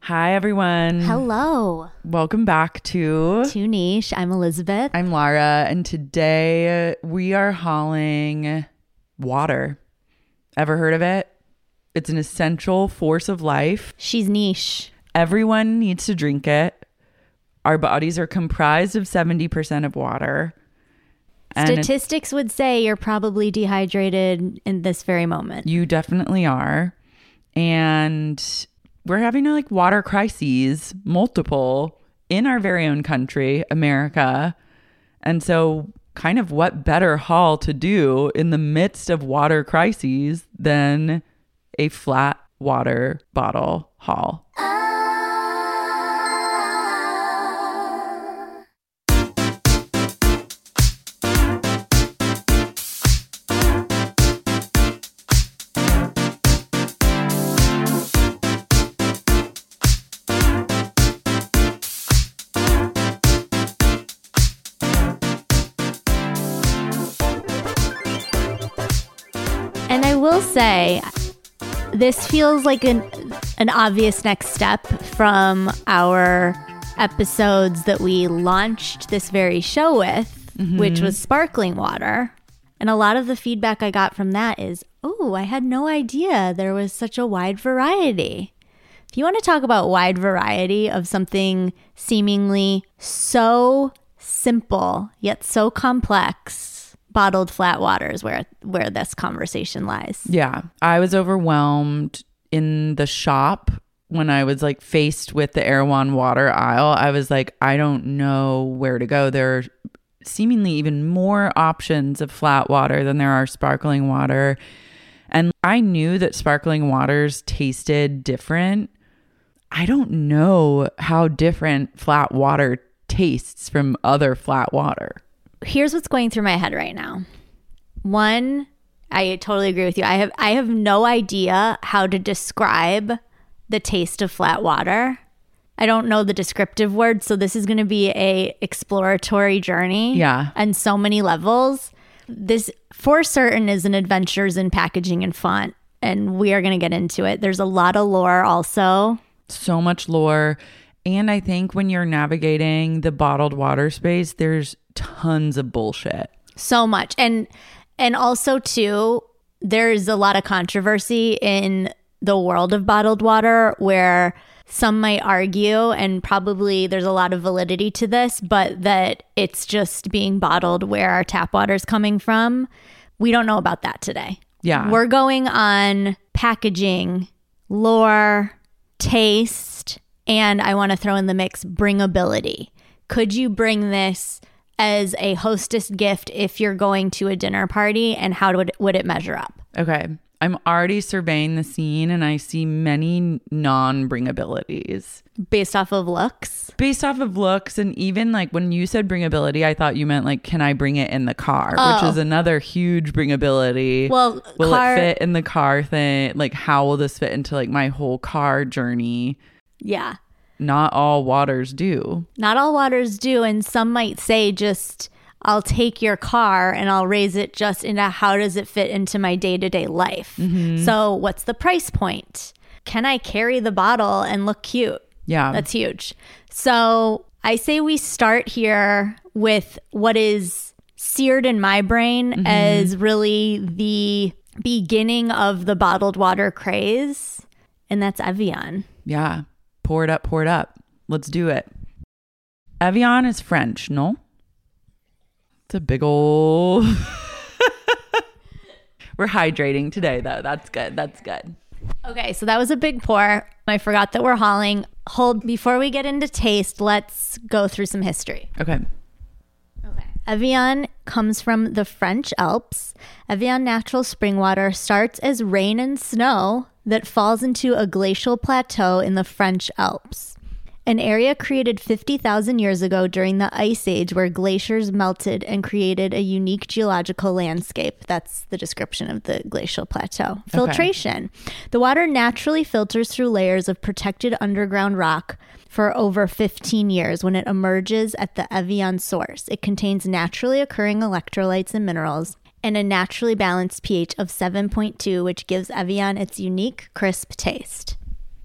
Hi, everyone. Hello. Welcome back to Too Niche. I'm Elizabeth. I'm Lara, and today we are hauling water. Ever heard of it? It's an essential force of life. She's niche. Everyone needs to drink it. Our bodies are comprised of 70% of water. And Statistics would say you're probably dehydrated in this very moment. you definitely are. And we're having water crises, multiple, in our very own country, America. And so kind of what better haul to do in the midst of water crises than a flat water bottle haul. And I will say, this feels like an obvious next step from our episodes that we launched this very show with, which was sparkling water. And a lot of the feedback I got from that is, oh, I had no idea there was such a wide variety. If you want to talk about wide variety of something seemingly so simple yet so complex, bottled flat water is where this conversation lies. Yeah. I was overwhelmed in the shop when I was faced with the Erewhon water aisle. I was like, I don't know where to go. There are seemingly even more options of flat water than there are sparkling water. And I knew that sparkling waters tasted different. I don't know how different flat water tastes from other flat water. Here's what's going through my head right now. One, I totally agree with you. I have no idea how to describe the taste of flat water. I don't know the descriptive word, so this is going to be a exploratory journey. Yeah. On so many levels. This, for certain, is an adventures in packaging and font, and we are going to get into it. There's a lot of lore also. So much lore. And I think when you're navigating the bottled water space, there's tons of bullshit. So much. And also, too, there's a lot of controversy in the world of bottled water where some might argue, and probably there's a lot of validity to this, but that it's just being bottled where our tap water is coming from. We don't know about that today. Yeah. We're going on packaging, lore, taste, and I want to throw in the mix bringability. Could you bring this as a hostess gift if you're going to a dinner party, and how would it measure up? Okay. I'm already surveying the scene and I see many non-bringabilities. Based off of looks? Based off of looks, and even when you said bringability, I thought you meant can I bring it in the car? Oh. Which is another huge bringability. Well, will it fit in the car thing? How will this fit into my whole car journey? Yeah. Not all waters do. Not all waters do, and some might say just, I'll take your car and I'll raise it just into how does it fit into my day-to-day life. So what's the price point? Can I carry the bottle and look cute? Yeah. That's huge. So I say we start here with what is seared in my brain as really the beginning of the bottled water craze, and that's Evian. Yeah. Pour it up, pour it up. Let's do it. Evian is French, no? It's a big old... We're hydrating today, though. That's good. That's good. Okay, so that was a big pour. I forgot that we're hauling. Before we get into taste, let's go through some history. Okay. Evian comes from the French Alps. Evian natural spring water starts as rain and snow that falls into a glacial plateau in the French Alps, an area created 50,000 years ago during the Ice Age where glaciers melted and created a unique geological landscape. That's the description of the glacial plateau. Filtration. The water naturally filters through layers of protected underground rock for over 15 years when it emerges at the Evian source. It contains naturally occurring electrolytes and minerals and a naturally balanced pH of 7.2, which gives Evian its unique, crisp taste.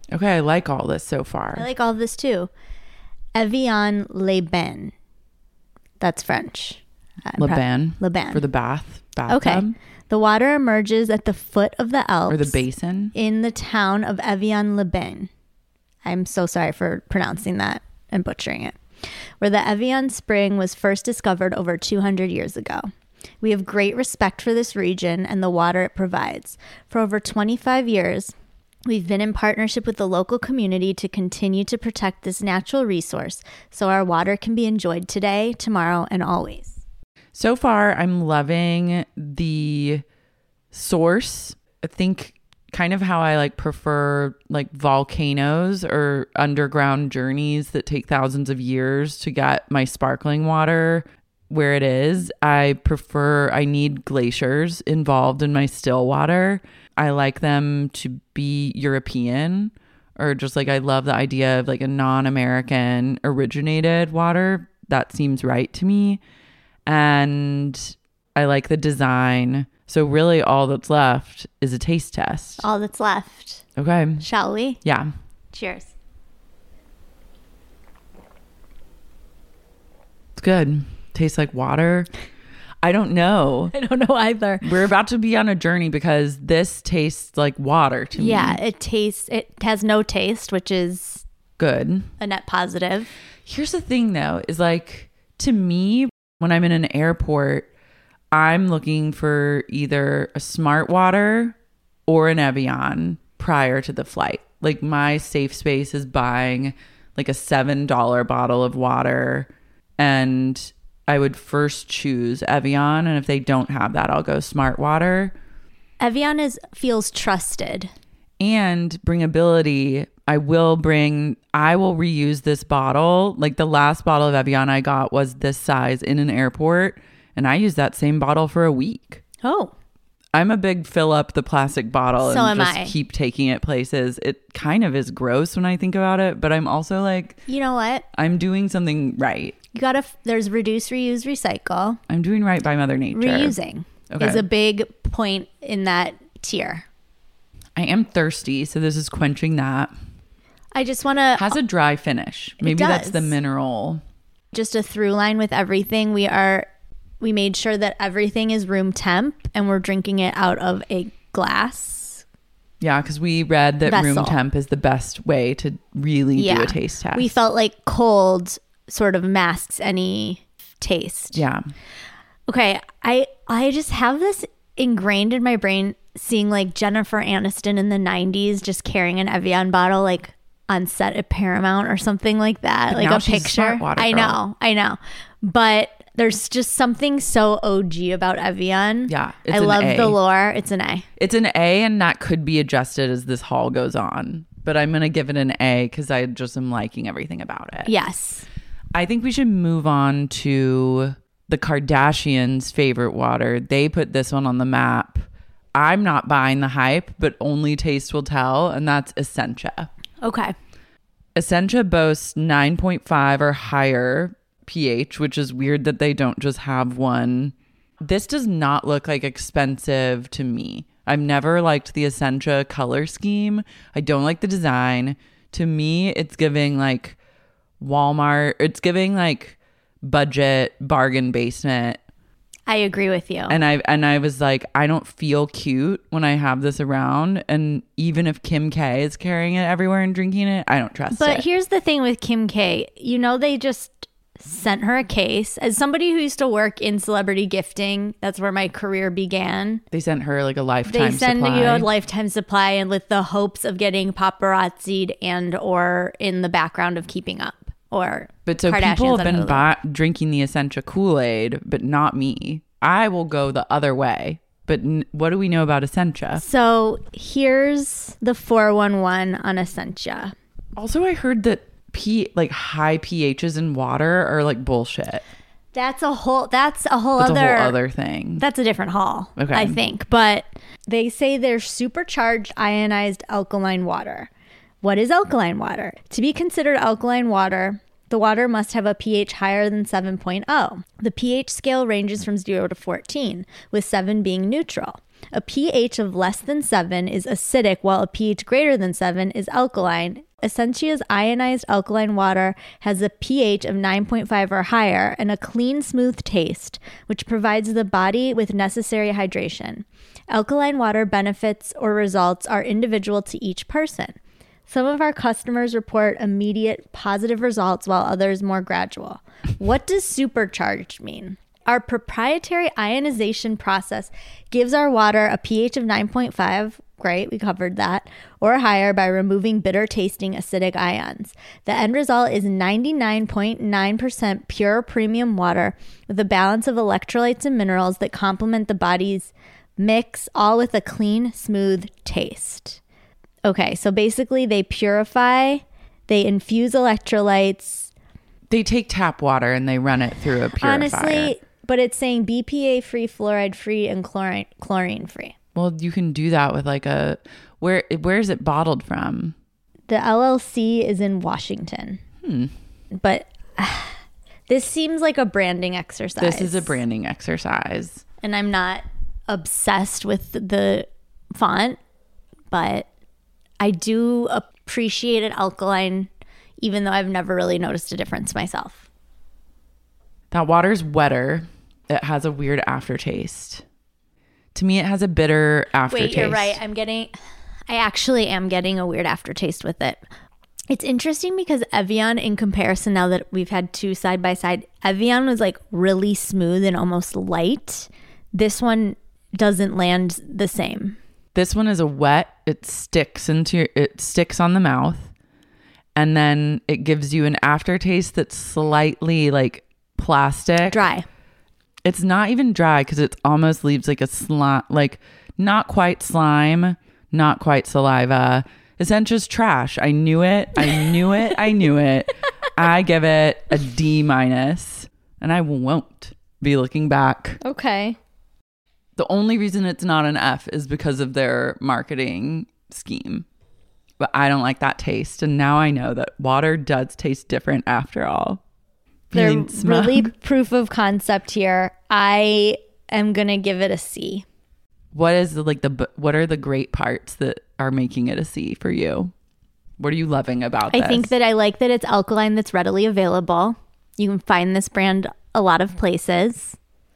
Okay, I like all this so far. I like all of this too. Evian-les-Bains. That's French. Le-Bain. Le-Bain. For the bathtub. Okay. The water emerges at the foot of the Alps. Or the basin. In the town of Evian-les-Bains. I'm so sorry for pronouncing that and butchering it. Where the Evian Spring was first discovered over 200 years ago. We have great respect for this region and the water it provides. For over 25 years, we've been in partnership with the local community to continue to protect this natural resource so our water can be enjoyed today, tomorrow, and always. So far, I'm loving the source. I think kind of how I like prefer like volcanoes or underground journeys that take thousands of years to get my sparkling water where it is. I need glaciers involved in my still water. I like them to be European, or just like I love the idea of like a non-American originated water. That seems right to me. And I like the design. So really all that's left is a taste test. All that's left. Okay. Shall we? Yeah. Cheers. It's good. Tastes like water. I don't know. I don't know either. We're about to be on a journey because this tastes like water to me. Yeah, it has no taste, which is good. A net positive. Here's the thing though, is like to me, when I'm in an airport, I'm looking for either a Smart Water or an Evian prior to the flight. Like my safe space is buying like a $7 bottle of water, and I would first choose Evian, and if they don't have that, I'll go Smart Water. Evian feels trusted. And bringability. I will reuse this bottle. Like the last bottle of Evian I got was this size in an airport, and I used that same bottle for a week. Oh. I'm a big fill up the plastic bottle so and just I. keep taking it places. It kind of is gross when I think about it, but I'm also like, you know what? I'm doing something right. There's reduce, reuse, recycle. I'm doing right by Mother Nature. Reusing is a big point in that tier. I am thirsty, so this is quenching that. I just want to... Has a dry finish. Maybe that's the mineral. Just a through line with everything. We made sure that everything is room temp, and we're drinking it out of a glass. Yeah, because we read that vessel. Room temp is the best way to really do a taste test. We felt like cold sort of masks any taste. Yeah. Okay, I just have this ingrained in my brain, seeing like Jennifer Aniston in the 90s just carrying an Evian bottle like on set at Paramount or something like that. But like now a she's a picture. Smart Water girl. I know. But there's just something so OG about Evian. Yeah. I love the lore. It's an A. It's an A, and that could be adjusted as this haul goes on. But I'm going to give it an A because I just am liking everything about it. Yes. I think we should move on to the Kardashians' favorite water. They put this one on the map. I'm not buying the hype, but only taste will tell, and that's Essentia. Okay. Essentia boasts 9.5 or higher pH, which is weird that they don't just have one. This does not look like expensive to me. I've never liked the Essentia color scheme. I don't like the design. To me, it's giving like Walmart. It's giving like budget bargain basement. I agree with you. And I was like, I don't feel cute when I have this around. And even if Kim K is carrying it everywhere and drinking it, I don't trust it. But here's the thing with Kim K. They just sent her a case. As somebody who used to work in celebrity gifting, that's where my career began. They sent her like a lifetime supply. They send supply. you a lifetime supply, and with the hopes of getting paparazzi'd and or in the background of Keeping Up. But so Kardashians people have on been Hulu. drinking the Essentia Kool-Aid, but not me. I will go the other way. But what do we know about Essentia? So here's the 411 on Essentia. Also, I heard that high pHs in water are like bullshit. That's a whole That's a whole other thing. That's a different haul, okay. I think. But they say they're supercharged ionized alkaline water. What is alkaline water? To be considered alkaline water, the water must have a pH higher than 7.0. The pH scale ranges from 0 to 14, with 7 being neutral. A pH of less than 7 is acidic, while a pH greater than 7 is alkaline. Essentia's ionized alkaline water has a pH of 9.5 or higher and a clean, smooth taste, which provides the body with necessary hydration. Alkaline water benefits or results are individual to each person. Some of our customers report immediate positive results, while others more gradual. What does supercharged mean? Our proprietary ionization process gives our water a pH of 9.5, great, we covered that, or higher by removing bitter tasting acidic ions. The end result is 99.9% pure premium water with a balance of electrolytes and minerals that complement the body's mix, all with a clean, smooth taste. Okay, so basically they purify, they infuse electrolytes. They take tap water and they run it through a purifier. Honestly, but it's saying BPA free, fluoride free, and chlorine free. Well, you can do that with like where is it bottled from? The LLC is in Washington. But this seems like a branding exercise. This is a branding exercise. And I'm not obsessed with the font, but I do appreciate an alkaline, even though I've never really noticed a difference myself. That water's wetter. It has a weird aftertaste. To me, it has a bitter aftertaste. Wait, you're right. I actually am getting a weird aftertaste with it. It's interesting because Evian, in comparison, now that we've had two side by side, Evian was like really smooth and almost light. This one doesn't land the same. This one is a wet. It sticks on the mouth, and then it gives you an aftertaste that's slightly like plastic, dry. It's not even dry because it almost leaves like a slime, like not quite slime, not quite saliva. Essentia's trash. I knew it. I knew it. I give it a D-, and I won't be looking back. Okay. The only reason it's not an F is because of their marketing scheme. But I don't like that taste. And now I know that water does taste different after all. They're really proof of concept here. I am going to give it a C. What is what are the great parts that are making it a C for you? What are you loving about this? I think that I like that it's alkaline, that's readily available. You can find this brand a lot of places.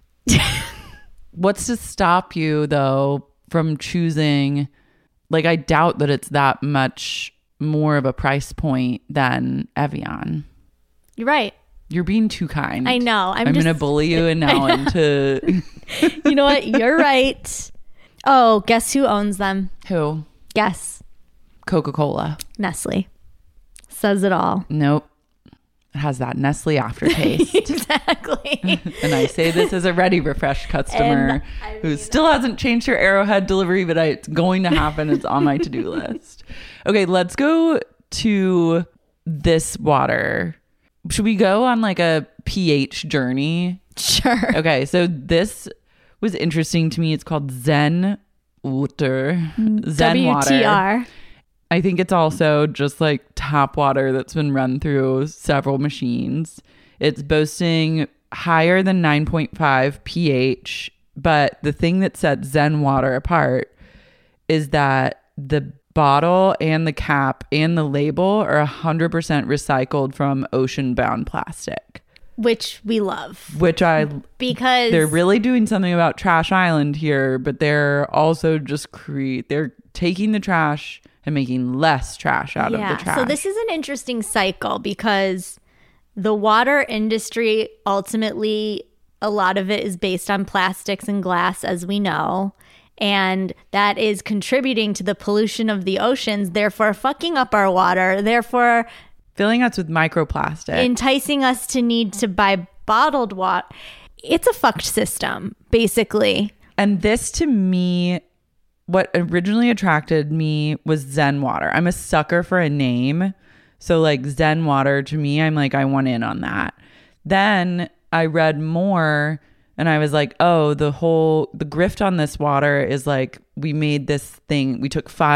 What's to stop you, though, from choosing? Like, I doubt that it's that much more of a price point than Evian. You're right. You're being too kind. I know. I'm going to bully you and now into... You know what? You're right. Oh, guess who owns them? Who? Guess. Coca-Cola. Nestle. Says it all. Nope. It has that Nestle aftertaste. Exactly. And I say this as a Ready Refresh customer who still hasn't changed her Arrowhead delivery, but it's going to happen. It's on my to-do list. Okay, let's go to this water. Should we go on like a pH journey? Sure. Okay, so this was interesting to me. It's called Zen Water. Zen Water. WTR. I think it's also just like tap water that's been run through several machines. It's boasting higher than 9.5 pH, but the thing that sets Zen Water apart is that the bottle and the cap and the label are 100% recycled from ocean-bound plastic. Which we love. Because they're really doing something about Trash Island here, but they're also just they're taking the trash and making less trash out of the trash. So this is an interesting cycle because the water industry, ultimately, a lot of it is based on plastics and glass, as we know. And that is contributing to the pollution of the oceans, therefore fucking up our water, therefore filling us with microplastic, enticing us to need to buy bottled water. It's a fucked system, basically. And this, to me, what originally attracted me was Zen Water. I'm a sucker for a name. So like Zen Water, to me, I'm like, I want in on that. Then I read more and I was like, oh, the grift on this water is like, we made this thing. We took 5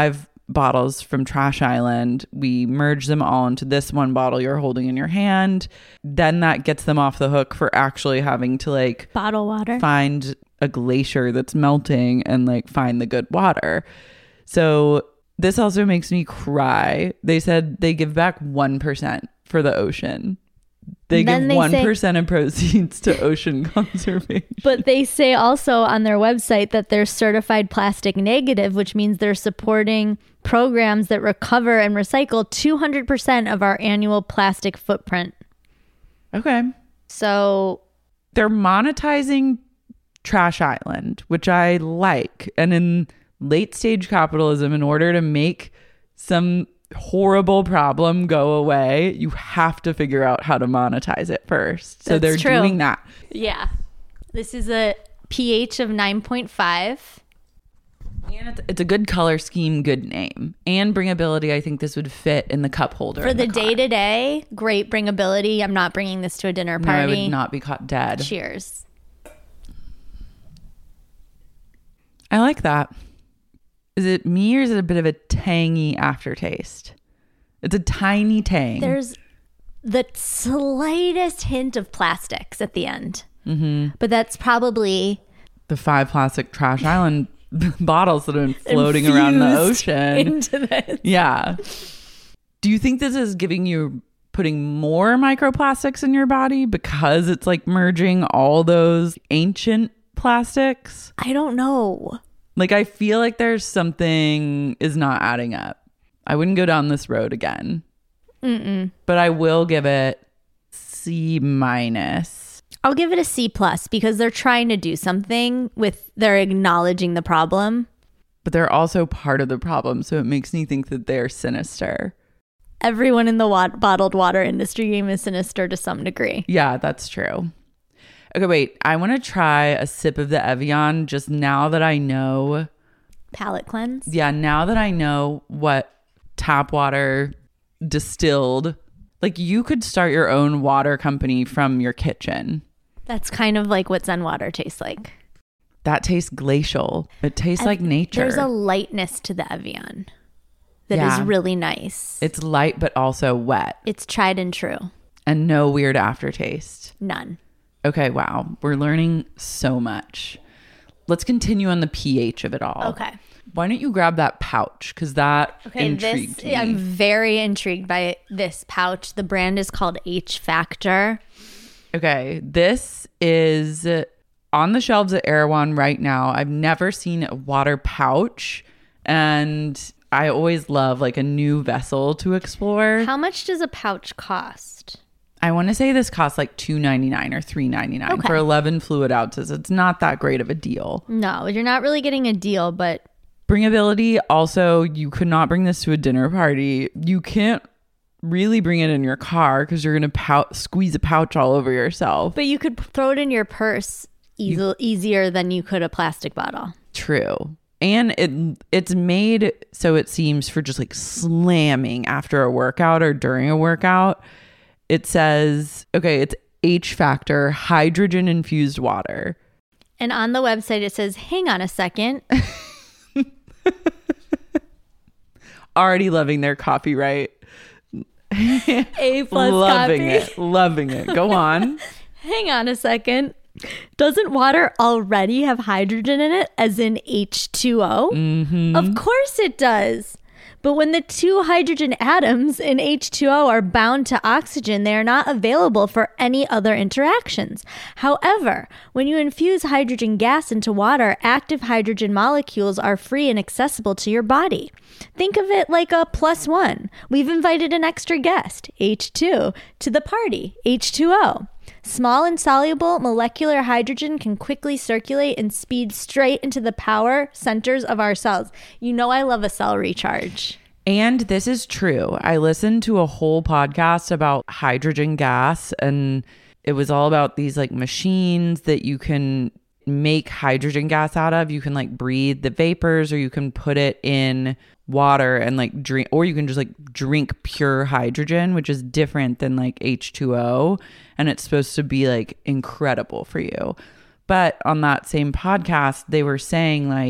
bottles from Trash Island. We merge them all into this one bottle you're holding in your hand. Then that gets them off the hook for actually having to like bottle water, find a glacier that's melting and like find the good water. So this also makes me cry. They said they give back 1% for the ocean. They give 1% of proceeds to ocean conservation. But they say also on their website that they're certified plastic negative, which means they're supporting programs that recover and recycle 200% of our annual plastic footprint. Okay. So they're monetizing Trash Island, which I like. And in late stage capitalism, in order to make some horrible problem go away, you have to figure out how to monetize it first. So they're doing that. Yeah. This is a pH of 9.5. And it's a good color scheme, good name. And bringability, I think this would fit in the cup holder. For the day-to-day, great bringability. I'm not bringing this to a dinner party. No, I would not be caught dead. Cheers. I like that. Is it me or is it a bit of a tangy aftertaste? It's a tiny tang. There's the slightest hint of plastics at the end. Mm-hmm. But that's probably the 5 plastic Trash Island bottles that have been floating around the ocean. Into this. Yeah. Do you think this is putting more microplastics in your body because it's like merging all those ancient plastics? I don't know. Like, I feel like there's something is not adding up. I wouldn't go down this road again. But I will give it C-. I'll give it a C+ because they're trying to do something they're acknowledging the problem. But they're also part of the problem, so it makes me think that they're sinister. Everyone in the bottled water industry game is sinister to some degree. Yeah, that's true. Okay, wait. I want to try a sip of the Evian just now that I know. Palate cleanse? Yeah, now that I know what tap water distilled. Like, you could start your own water company from your kitchen. That's kind of like what Zen water tastes like. That tastes glacial. It tastes like nature. There's a lightness to the Evian that is really nice. It's light, but also wet. It's tried and true. And no weird aftertaste. None. Okay, wow. We're learning so much. Let's continue on the pH of it all. Okay. Why don't you grab that pouch? Because that intrigued me. I'm very intrigued by this pouch. The brand is called H Factor. Okay. This is on the shelves at Erewhon right now. I've never seen a water pouch. And I always love like a new vessel to explore. How much does a pouch cost? I want to say this costs like $2.99 or $3.99 for 11 fluid ounces. It's not that great of a deal. No, you're not really getting a deal, but bringability. Also, you could not bring this to a dinner party. You can't really bring it in your car because you're going to squeeze a pouch all over yourself. But you could throw it in your purse easier than you could a plastic bottle. True. And it's made so it seems for just like slamming after a workout or during a workout. It says, okay, it's H Factor hydrogen infused water. And on the website, it says, hang on a second. Already loving their copyright. A+ loving copy. Loving it. Go on. Hang on a second. Doesn't water already have hydrogen in it, as in H2O? Mm-hmm. Of course it does. But when the 2 hydrogen atoms in H2O are bound to oxygen, they are not available for any other interactions. However, when you infuse hydrogen gas into water, active hydrogen molecules are free and accessible to your body. Think of it like a +1. We've invited an extra guest, H2, to the party, H2O. Small insoluble molecular hydrogen can quickly circulate and speed straight into the power centers of our cells. You know I love a cell recharge. And this is true. I listened to a whole podcast about hydrogen gas, and it was all about these like machines that you can make hydrogen gas out of. You can like breathe the vapors, or you can put it in water and like drink, or you can just like drink pure hydrogen, which is different than like H2O, and it's supposed to be like incredible for you. But on that same podcast, they were saying like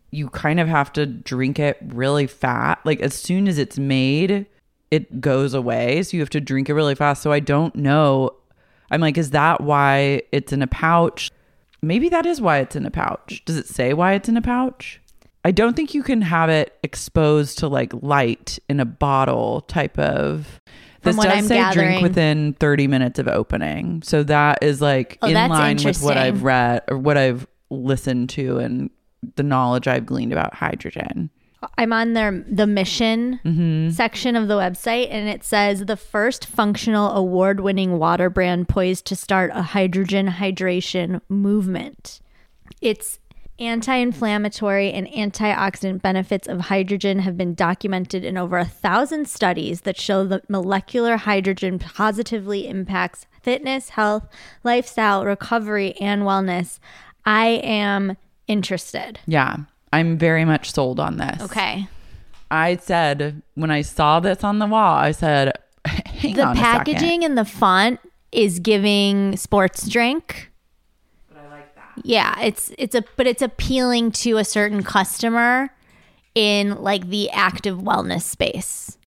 you kind of have to drink it really fast. Like as soon as it's made, it goes away. So you have to drink it really fast. So I don't know. I'm like, is that why it's in a pouch? Maybe that is why it's in a pouch. Does it say why it's in a pouch? I don't think you can have it exposed to like light in a bottle type of. This does say drink within 30 minutes of opening. So that is like in line with what I've read or what I've listened to and the knowledge I've gleaned about hydrogen. I'm on the mission section of the website, and it says the first functional award-winning water brand poised to start a hydrogen hydration movement. Its anti-inflammatory and antioxidant benefits of hydrogen have been documented in over 1,000 studies that show that molecular hydrogen positively impacts fitness, health, lifestyle, recovery, and wellness. I am interested. Yeah. I'm very much sold on this. Okay. I said, when I saw this on the wall, I said, hang on a second. The packaging and the font is giving sports drink. But I like that. Yeah, it's appealing to a certain customer in like the active wellness space.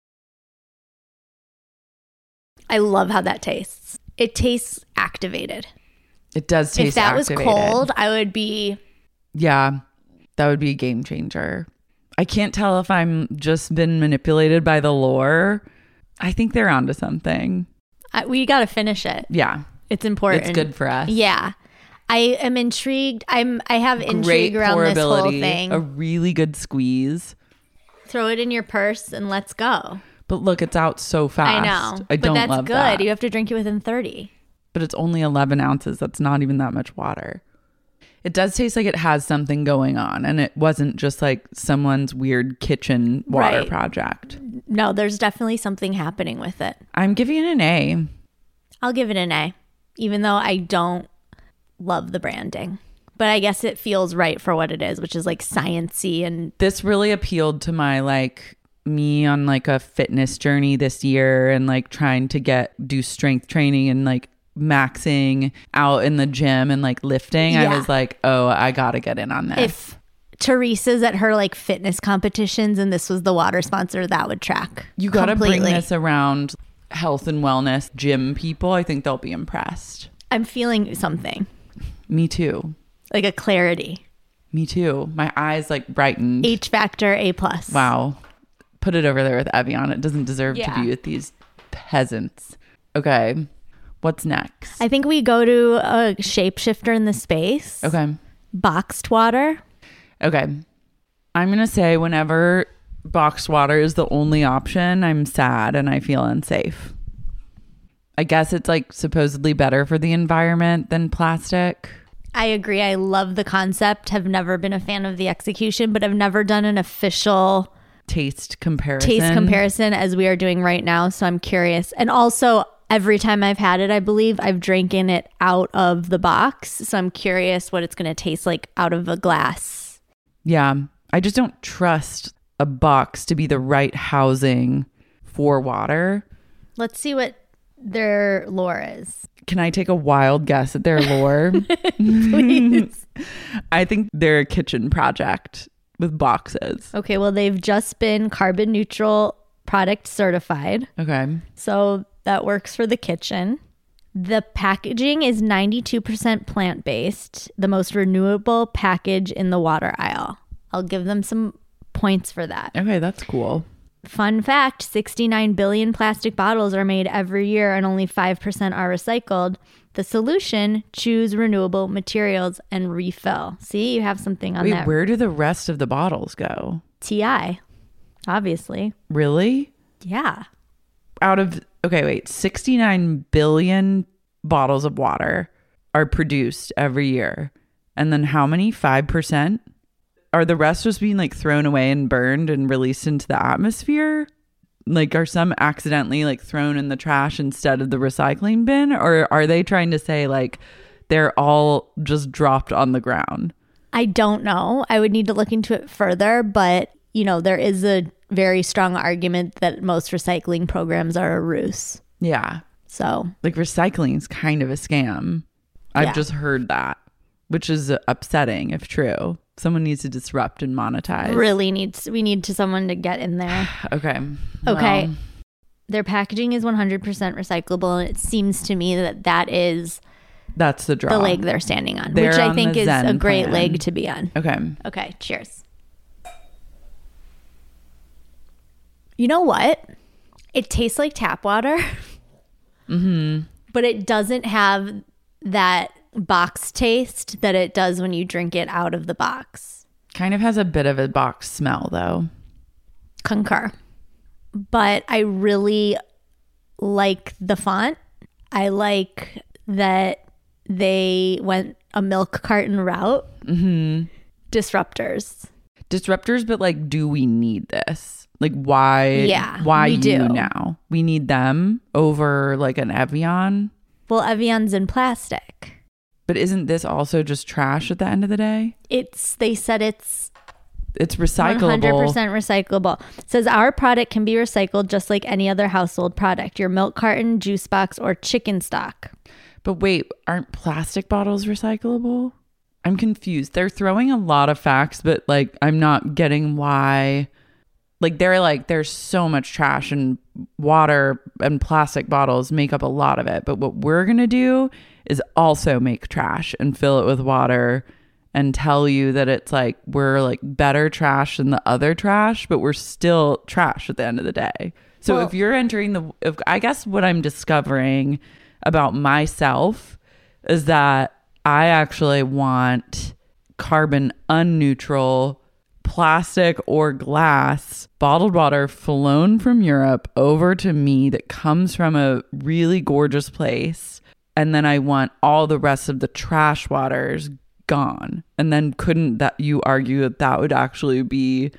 I love how that tastes. It tastes activated. It does taste activated. If that was cold, I would be... Yeah. That would be a game changer. I can't tell if I'm just been manipulated by the lore. I think they're onto something. We got to finish it. Yeah. It's important. It's good for us. Yeah. I am intrigued. I have intrigue around this whole thing. A really good squeeze. Throw it in your purse and let's go. But look, it's out so fast. I know. I don't love that. But that's good. You have to drink it within 30. But it's only 11 ounces. That's not even that much water. It does taste like it has something going on, and it wasn't just like someone's weird kitchen water project. No, there's definitely something happening with it. I'm giving it an A. I'll give it an A, even though I don't love the branding. But I guess it feels right for what it is, which is like sciencey. And this really appealed to my like me on like a fitness journey this year and like trying to do strength training and like maxing out in the gym and like lifting. I was like, oh, I gotta get in on this. If Teresa's at her like fitness competitions and this was the water sponsor, that would track. You gotta bring this around health and wellness gym people. I think they'll be impressed. I'm feeling something. Me too. Like a clarity. Me too. My eyes like brightened. H factor A+. Wow. Put it over there with Evian. It doesn't deserve to be with these peasants. Okay. What's next? I think we go to a shapeshifter in the space. Okay. Boxed water. Okay. I'm going to say whenever boxed water is the only option, I'm sad and I feel unsafe. I guess it's like supposedly better for the environment than plastic. I agree. I love the concept. Have never been a fan of the execution, but I've never done an official taste comparison as we are doing right now. So I'm curious. And also, every time I've had it, I believe I've drinking it out of the box. So I'm curious what it's going to taste like out of a glass. Yeah. I just don't trust a box to be the right housing for water. Let's see what their lore is. Can I take a wild guess at their lore? Please. I think they're a kitchen project with boxes. Okay. Well, they've just been carbon neutral product certified. Okay. So that works for the kitchen. The packaging is 92% plant-based, the most renewable package in the water aisle. I'll give them some points for that. Okay, that's cool. Fun fact, 69 billion plastic bottles are made every year and only 5% are recycled. The solution, choose renewable materials and refill. See, you have something on that. Where do the rest of the bottles go? TI, obviously. Really? Yeah. 69 billion bottles of water are produced every year. And then how many? 5%? Are the rest just being like thrown away and burned and released into the atmosphere? Like, are some accidentally like thrown in the trash instead of the recycling bin? Or are they trying to say like they're all just dropped on the ground? I don't know. I would need to look into it further, but you know, there is a very strong argument that most recycling programs are a ruse. Yeah. So like recycling is kind of a scam. I've just heard that, which is upsetting if true. Someone needs to disrupt and monetize. We need someone to get in there. Okay. Okay. Well, Their packaging is 100% recyclable, and it seems to me that is that's the draw. the leg they're standing on, They're which I on think the is Zen a great plan. leg to be on. Okay. Okay, cheers. You know what? It tastes like tap water. Mm-hmm. But it doesn't have that box taste that it does when you drink it out of the box. Kind of has a bit of a box smell, though. Concur. But I really like the font. I like that they went a milk carton route. Mm-hmm. Disruptors. Disruptors, but like, do we need this? Like, why? Yeah, why we you do. now? We need them over like an Evian. Well, Evian's in plastic. But isn't this also just trash at the end of the day? They said it's It's recyclable. 100% recyclable. It says our product can be recycled just like any other household product. Your milk carton, juice box, or chicken stock. But wait, aren't plastic bottles recyclable? I'm confused. They're throwing a lot of facts, but like, I'm not getting why. Like, they're like, there's so much trash, and water and plastic bottles make up a lot of it. But what we're going to do is also make trash and fill it with water and tell you that it's like, we're like better trash than the other trash, but we're still trash at the end of the day. So Well- if you're entering I guess what I'm discovering about myself is that I actually want carbon unneutral plastic or glass bottled water flown from Europe over to me that comes from a really gorgeous place. And then I want all the rest of the trash waters gone. And then couldn't that you argue that would actually be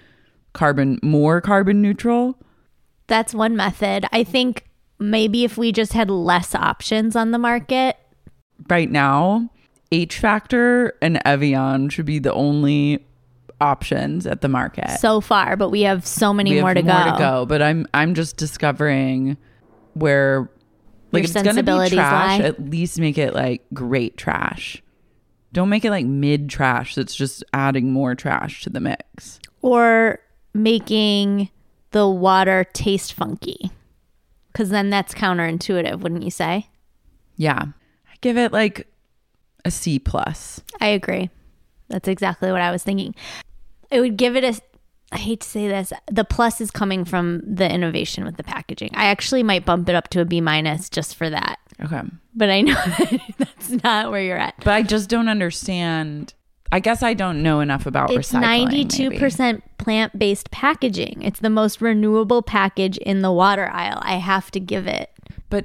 more carbon neutral? That's one method. I think maybe if we just had less options on the market. Right now, H Factor and Evian should be the only options at the market. So far, but we have so many We have more to go. But I'm just discovering where, like, Your if it's gonna be sensibilities trash, lie. at least make it like great trash. Don't make it like mid trash that's just adding more trash to the mix. Or making the water taste funky. Because then that's counterintuitive, wouldn't you say? Yeah, I give it like a C plus. I agree. That's exactly what I was thinking. I would give it I hate to say this, the plus is coming from the innovation with the packaging. I actually might bump it up to a B minus just for that. Okay, But I know that's not where you're at. but I just don't understand. I guess I don't know enough about It's recycling. 92% plant-based packaging. It's the most renewable package in the water aisle. I have to give it. But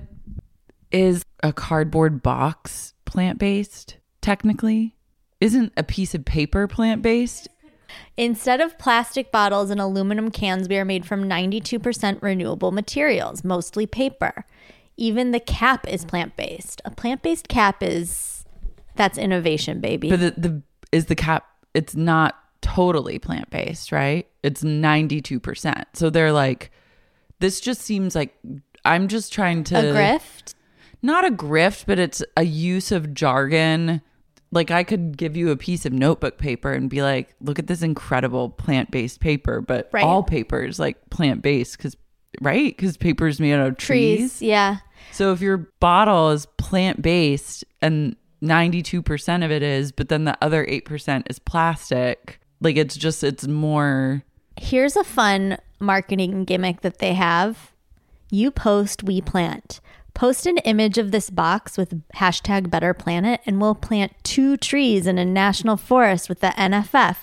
is a cardboard box plant-based technically? Isn't a piece of paper plant-based? Instead of plastic bottles and aluminum cans, we are made from 92% renewable materials, mostly paper. Even the cap is plant-based. A plant-based cap that's innovation, baby. But the cap, it's not totally plant-based, right? It's 92%. So they're like, this just seems like, I'm just trying to... A grift? Not a grift, but it's a use of jargon. Like, I could give you a piece of notebook paper and be like, look at this incredible plant-based paper, but Right. all paper is like plant-based because paper is made out of trees. Yeah. So if your bottle is plant-based and 92% of it is, but then the other 8% is plastic, like it's more... Here's a fun marketing gimmick that they have. You post, we plant. Post an image of this box with hashtag Better Planet, and we'll plant 2 trees in a national forest with the NFF.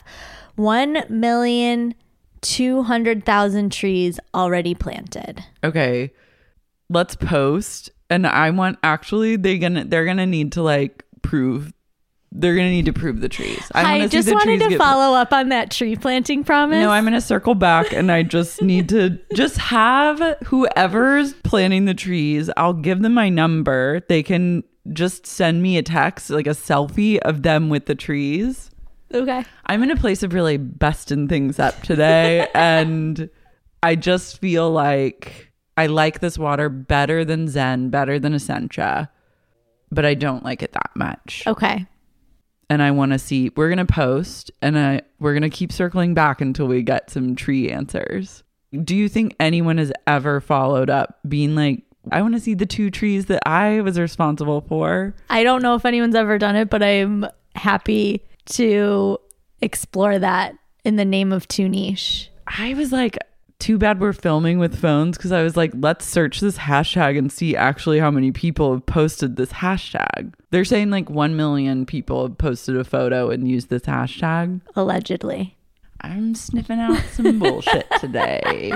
1,200,000 trees already planted. Okay, let's post. And I want, actually, they're gonna need to like prove... They're going to need to prove the trees. I just wanted to follow up on that tree planting promise. No, I'm going to circle back and I just need to just have whoever's planting the trees, I'll give them my number. They can just send me a text, like a selfie of them with the trees. Okay. I'm in a place of really busting things up today. And I just feel like I like this water better than Zen, better than Essentia, but I don't like it that much. Okay. and I want to see. We're going to post, and we're going to keep circling back until we get some tree answers. Do you think anyone has ever followed up being like, I want to see the 2 trees that I was responsible for? I don't know if anyone's ever done it, but I'm happy to explore that in the name of Too Niche. I was like, too bad we're filming with phones, because I was like, let's search this hashtag and see actually how many people have posted this hashtag. They're saying like 1 million people have posted a photo and used this hashtag. Allegedly. I'm sniffing out some bullshit today.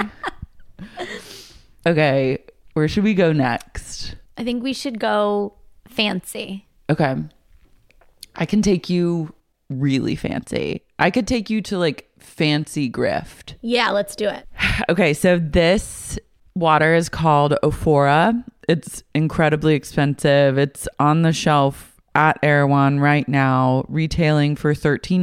Okay, where should we go next? I think we should go fancy. Okay. I can take you really fancy. I could take you to like fancy Grift. Yeah, let's do it. Okay, so this water is called Ophora. It's incredibly expensive. It's on the shelf at Erewhon right now, retailing for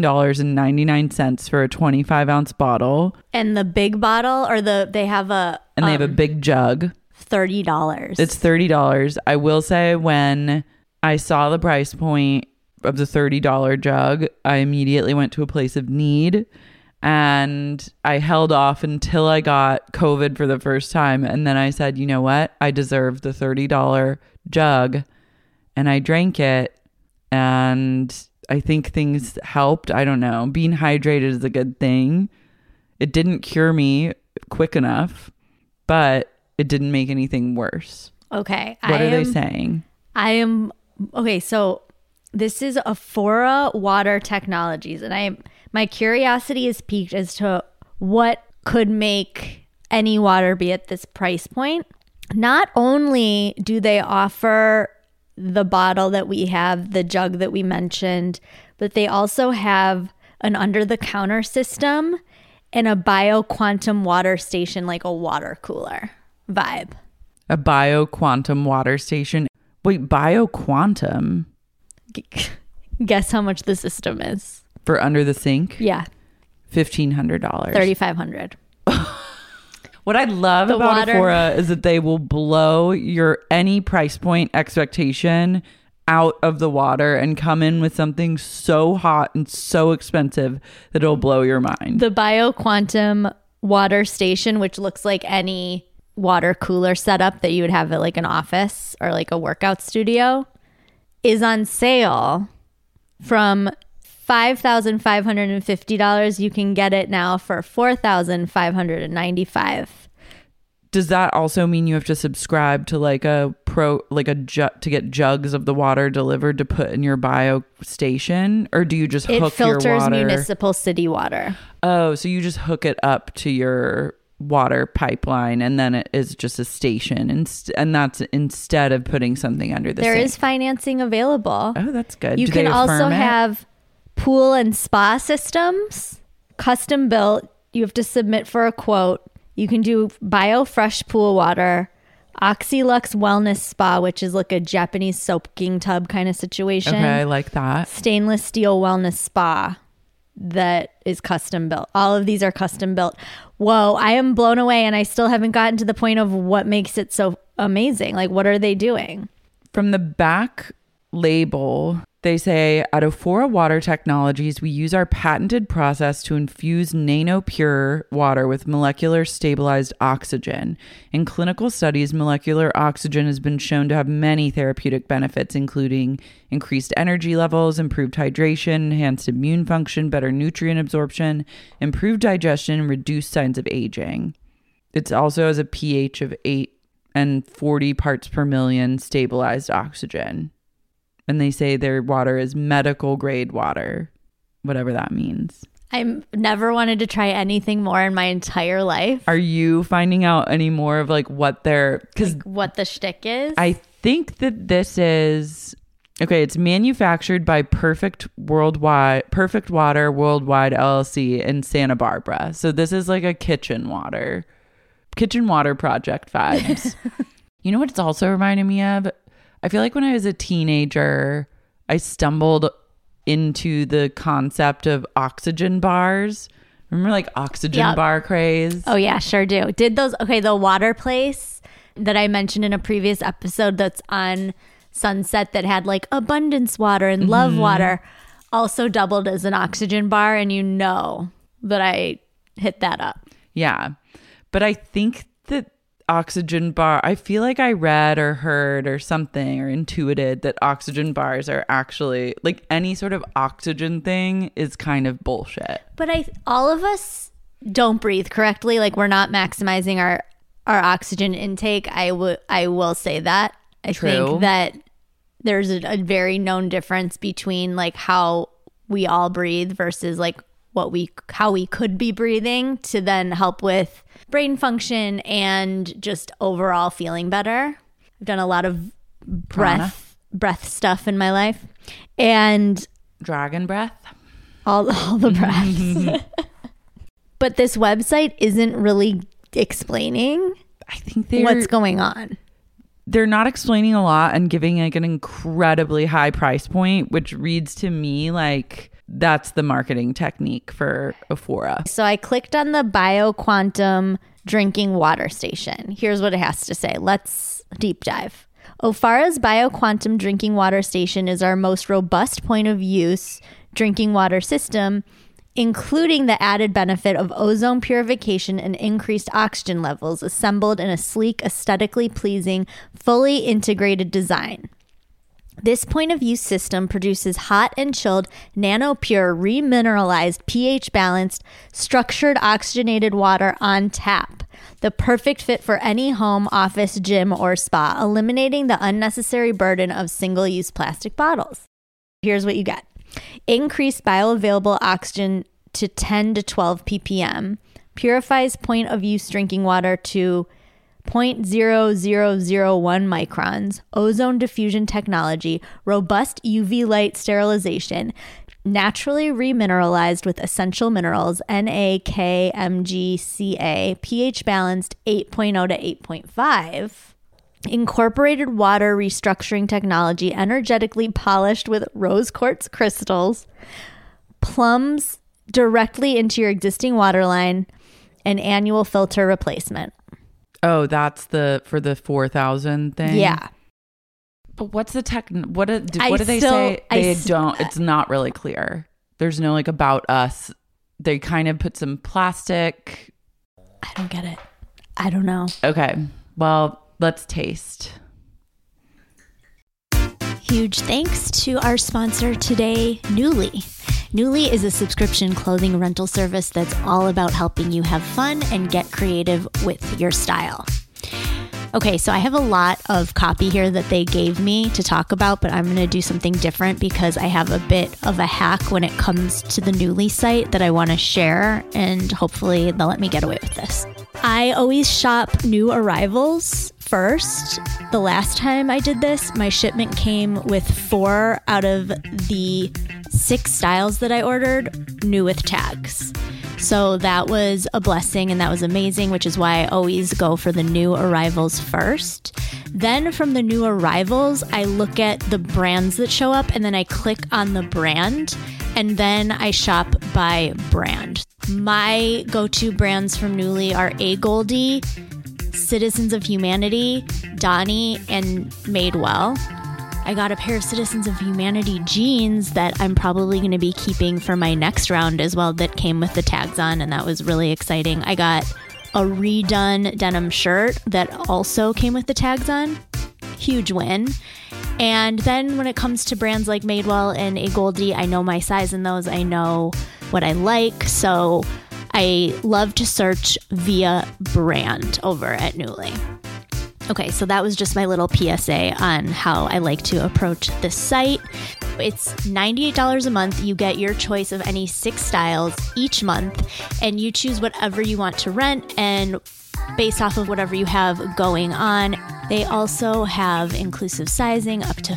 $13.99 for a 25-ounce bottle. And the big bottle, or they have a big jug. $30. It's $30. I will say, when I saw the price point of the $30 jug, I immediately went to a place of need, and I held off until I got COVID for the first time. And then I said, you know what? I deserve the $30 jug. And I drank it. And I think things helped. I don't know. Being hydrated is a good thing. It didn't cure me quick enough, but it didn't make anything worse. Okay. What are they saying? Okay, so this is Ophora Water Technologies, and my curiosity is piqued as to what could make any water be at this price point. Not only do they offer the bottle that we have, the jug that we mentioned, but they also have an under-the-counter system and a bioquantum water station, like a water cooler vibe. A bioquantum water station. Wait, bioquantum? Guess how much the system is. For under the sink? Yeah. $1,500. $3,500. What I love about Ophora is that they will blow your any price point expectation out of the water and come in with something so hot and so expensive that it'll blow your mind. The bioquantum water station, which looks like any water cooler setup that you would have at like an office or like a workout studio, is on sale from $5,550. You can get it now for $4,595. Does that also mean you have to subscribe to like to get jugs of the water delivered to put in your bio station, or do you just hook your water? It filters municipal city water. Oh, so you just hook it up to your water pipeline, and then it is just a station, and that's instead of putting something under the sink. There is financing available. Oh, that's good. You can also have pool and spa systems, custom built. You have to submit for a quote. You can do BioFresh pool water, Oxylux Wellness Spa, which is like a Japanese soaking tub kind of situation. Okay, I like that. Stainless steel wellness spa that is custom built. All of these are custom built. Whoa, I am blown away, and I still haven't gotten to the point of what makes it so amazing. Like, what are they doing? From the back label, they say, at Ophora Water Technologies, we use our patented process to infuse nano-pure water with molecular stabilized oxygen. In clinical studies, molecular oxygen has been shown to have many therapeutic benefits, including increased energy levels, improved hydration, enhanced immune function, better nutrient absorption, improved digestion, and reduced signs of aging. It also has a pH of 8 and 40 parts per million stabilized oxygen. And they say their water is medical grade water, whatever that means. I've never wanted to try anything more in my entire life. Are you finding out any more of like what they're... Like what the shtick is? I think that this is... Okay, it's manufactured by Perfect Water Worldwide LLC in Santa Barbara. So this is like a kitchen water project vibes. You know what it's also reminding me of? I feel like when I was a teenager, I stumbled into the concept of oxygen bars. Remember like oxygen bar craze? Oh yeah, sure do. Did those, the water place that I mentioned in a previous episode that's on Sunset that had like abundance water and love water. also doubled as an oxygen bar, and you know that I hit that up. Yeah. But I think that oxygen bar, I feel like I read or heard or something or intuited that oxygen bars are actually, like, any sort of oxygen thing is kind of bullshit. But all of us don't breathe correctly. Like, we're not maximizing our oxygen intake. I will say that. I think that there's a very known difference between like how we all breathe versus like how we could be breathing to then help with brain function and just overall feeling better. I've done a lot of breath stuff in my life, and dragon breath, all the breaths. But this website isn't really explaining, I think, what's going on. They're not explaining a lot and giving like an incredibly high price point, which reads to me like that's the marketing technique for Ophora. So I clicked on the BioQuantum drinking water station. Here's what it has to say. Let's deep dive. Ophora's BioQuantum drinking water station is our most robust point of use drinking water system, including the added benefit of ozone purification and increased oxygen levels, assembled in a sleek, aesthetically pleasing, fully integrated design. This point-of-use system produces hot and chilled, nano-pure, remineralized, pH-balanced, structured oxygenated water on tap. The perfect fit for any home, office, gym, or spa, eliminating the unnecessary burden of single-use plastic bottles. Here's what you get. Increased bioavailable oxygen to 10 to 12 ppm. Purifies point-of-use drinking water to 0.0001 microns, ozone diffusion technology, robust UV light sterilization, naturally remineralized with essential minerals, Na, K, Mg, Ca, pH balanced 8.0 to 8.5, incorporated water restructuring technology, energetically polished with rose quartz crystals, plumbs directly into your existing water line, and annual filter replacement. Oh, that's for the 4,000 thing? Yeah. But what's the what do they say? It's not really clear. There's no like about us. They kind of put some plastic. I don't get it. I don't know. Okay. Well, let's taste. Huge thanks to our sponsor today, Nuuly. Nuuly is a subscription clothing rental service that's all about helping you have fun and get creative with your style. Okay, so I have a lot of copy here that they gave me to talk about, but I'm going to do something different because I have a bit of a hack when it comes to the Nuuly site that I want to share, and hopefully they'll let me get away with this. I always shop new arrivals first. The last time I did this, my shipment came with 4 out of the 6 styles that I ordered new with tags. So that was a blessing and that was amazing, which is why I always go for the new arrivals first. Then from the new arrivals, I look at the brands that show up and then I click on the brand and then I shop by brand. My go-to brands from Nuuly are A. Goldie, Citizens of Humanity, Donnie, and Madewell. I got a pair of Citizens of Humanity jeans that I'm probably going to be keeping for my next round as well that came with the tags on, and that was really exciting. I got a redone denim shirt that also came with the tags on. Huge win. And then when it comes to brands like Madewell and A. Goldie, I know my size in those. I know what I like. So I love to search via brand over at Nuuly. Okay, so that was just my little PSA on how I like to approach this site. It's $98 a month. You get your choice of any 6 styles each month, and you choose whatever you want to rent and based off of whatever you have going on. They also have inclusive sizing up to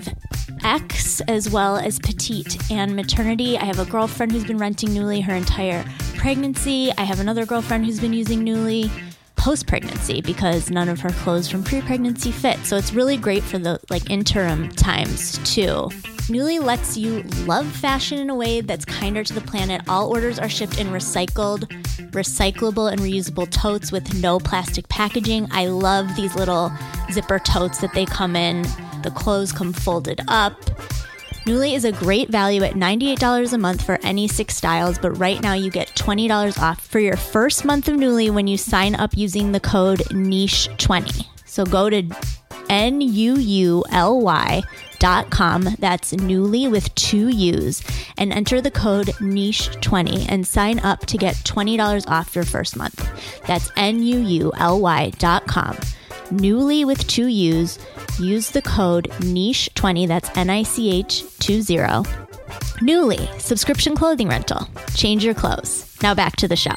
5X, as well as petite and maternity. I have a girlfriend who's been renting Nuuly her entire pregnancy. I have another girlfriend who's been using Nuuly post-pregnancy because none of her clothes from pre-pregnancy fit. So it's really great for the interim times too. Nuuly lets you love fashion in a way that's kinder to the planet. All orders are shipped in recycled, recyclable, and reusable totes with no plastic packaging. I love these little zipper totes that they come in. The clothes come folded up. Nuuly is a great value at $98 a month for any 6 styles, but right now you get $20 off for your first month of Nuuly when you sign up using the code NICHE20. So go to NUULY.com, that's Nuuly with 2 U's, and enter the code NICHE20 and sign up to get $20 off your first month. That's NUULY.com. Nuuly with 2 U's. Use the code NICHE20, that's NICH20. Nuuly, subscription clothing rental. Change your clothes. Now back to the show.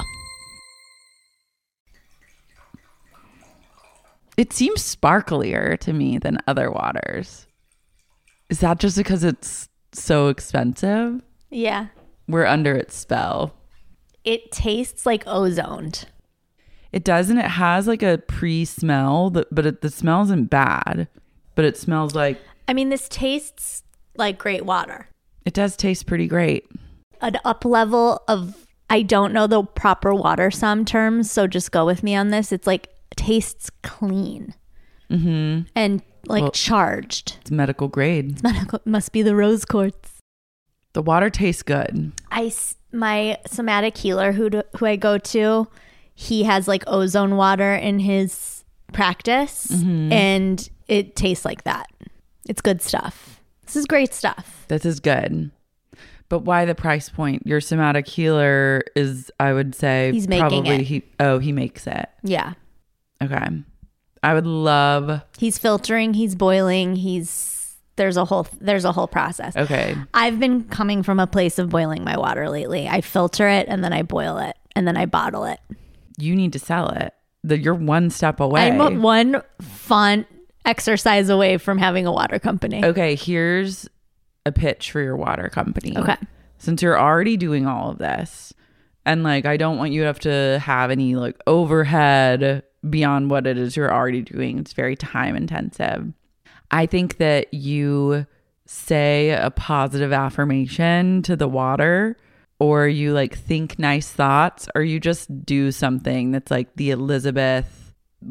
It seems sparklier to me than other waters. Is that just because it's so expensive? Yeah. We're under its spell. It tastes like ozoned. It does, and it has like a pre-smell, but the smell isn't bad. But it smells like... I mean, this tastes like great water. It does taste pretty great. An up level of... I don't know the proper water somm terms, so just go with me on this. It's like tastes clean. Mm-hmm. And like charged. It's medical grade. It's medical. Must be the rose quartz. The water tastes good. My somatic healer who I go to, he has like ozone water in his practice, and it tastes like that. It's good stuff. This is great stuff. This is good. But why the price point? Your somatic healer is, I would say, he's making probably it. He makes it. Yeah. Okay. I would love. He's filtering. He's boiling. There's a whole process. Okay. I've been coming from a place of boiling my water lately. I filter it and then I boil it and then I bottle it. You need to sell it. You're one step away. I'm one fun exercise away from having a water company. Okay, here's a pitch for your water company. Okay. Since you're already doing all of this, and like I don't want you to have to have any like overhead beyond what it is you're already doing. It's very time intensive. I think that you say a positive affirmation to the water, or you like think nice thoughts, or you just do something that's like the Elizabeth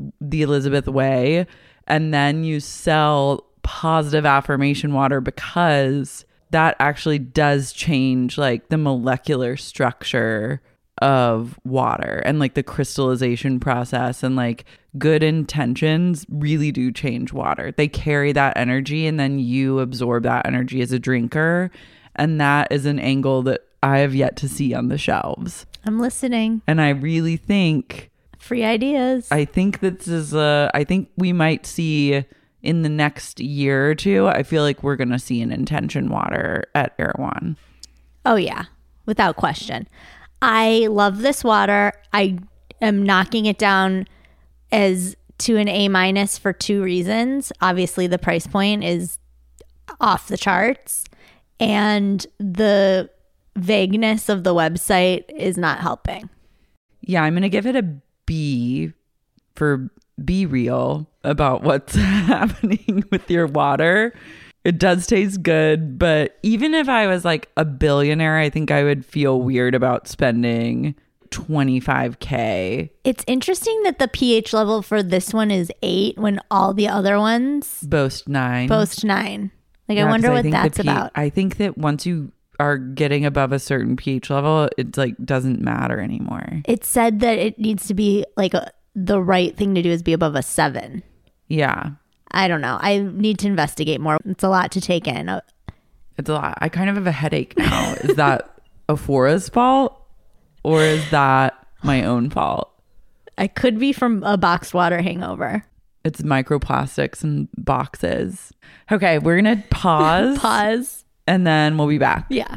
way, and then you sell positive affirmation water, because that actually does change like the molecular structure of water and like the crystallization process, and like good intentions really do change water. They carry that energy, and then you absorb that energy as a drinker, and that is an angle that I have yet to see on the shelves. I'm listening. And I really think... Free ideas. I think this is I think we might see in the next year or two, I feel like we're going to see an intention water at Erewhon. Oh, yeah. Without question. I love this water. I am knocking it down as to an A- for 2 reasons. Obviously, the price point is off the charts, and the vagueness of the website is not helping. Yeah, I'm going to give it a B for be real about what's happening with your water. It does taste good, but even if I was like a billionaire, I think I would feel weird about spending $25,000. It's interesting that the pH level for this one is 8 when all the other ones boast 9. Like, yeah, I wonder what that's about. I think that once you are getting above a certain pH level, it's like doesn't matter anymore. It said that it needs to be like the right thing to do is be above a 7. Yeah. I don't know. I need to investigate more. It's a lot to take in. It's a lot. I kind of have a headache now. Is that Aphora's fault, or is that my own fault? I could be from a boxed water hangover. It's microplastics in boxes. Okay, we're going to pause. And then we'll be back. Yeah.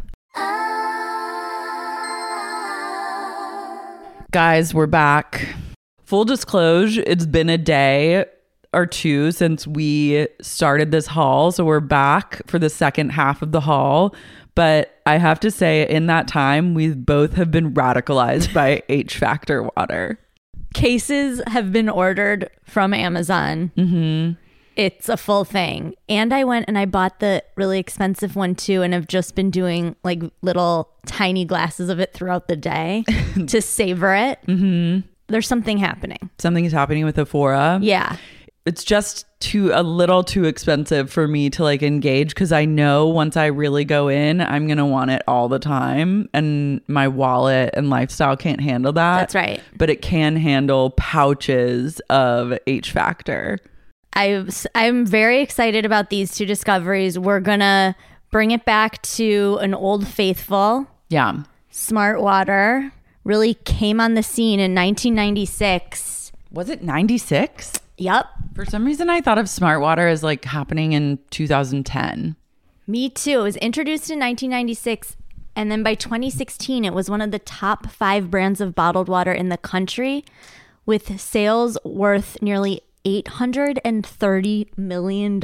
Guys, we're back. Full disclosure, it's been a day or two since we started this haul. So we're back for the second half of the haul. But I have to say, in that time, we both have been radicalized by H Factor water. Cases have been ordered from Amazon. Mm-hmm. It's a full thing. And I went and I bought the really expensive one too, and have just been doing like little tiny glasses of it throughout the day to savor it. Mm-hmm. There's something happening. Something is happening with Aphora. Yeah. It's just a little too expensive for me to like engage, because I know once I really go in, I'm going to want it all the time. And my wallet and lifestyle can't handle that. That's right. But it can handle pouches of H Factor. I'm very excited about these two discoveries. We're going to bring it back to an old faithful. Yeah. Smart Water really came on the scene in 1996. Was it 96? Yep. For some reason, I thought of Smart Water as like happening in 2010. Me too. It was introduced in 1996. And then by 2016, it was one of the top 5 brands of bottled water in the country, with sales worth nearly $830 million in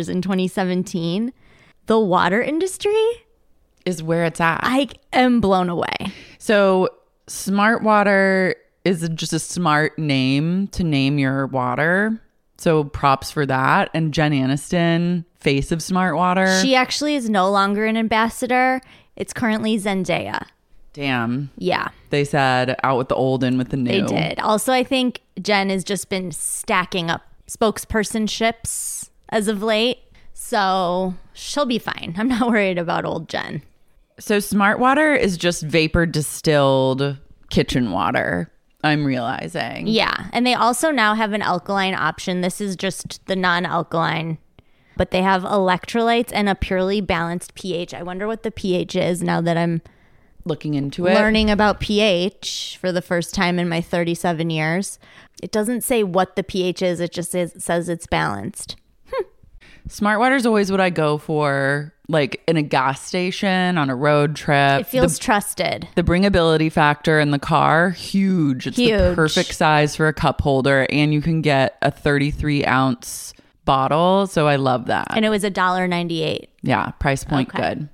2017. The water industry is where it's at. I am blown away. So Smart Water is just a smart name to name your water. So props for that. And Jen Aniston, face of Smart Water. She actually is no longer an ambassador. It's currently Zendaya. Damn. Yeah. They said out with the old and with the new. They did. Also, I think Jen has just been stacking up spokespersonships as of late. So she'll be fine. I'm not worried about old Jen. So Smart Water is just vapor distilled kitchen water, I'm realizing. Yeah. And they also now have an alkaline option. This is just the non-alkaline, but they have electrolytes and a purely balanced pH. I wonder what the pH is now that I'm looking into it. Learning about pH for the first time in my 37 years. It doesn't say what the pH is. It just says it's balanced. Smart Water is always what I go for, like in a gas station, on a road trip. It feels trusted. The bringability factor in the car, huge. It's the perfect size for a cup holder, and you can get a 33-ounce bottle. So I love that. And it was $1.98. Yeah, price point good.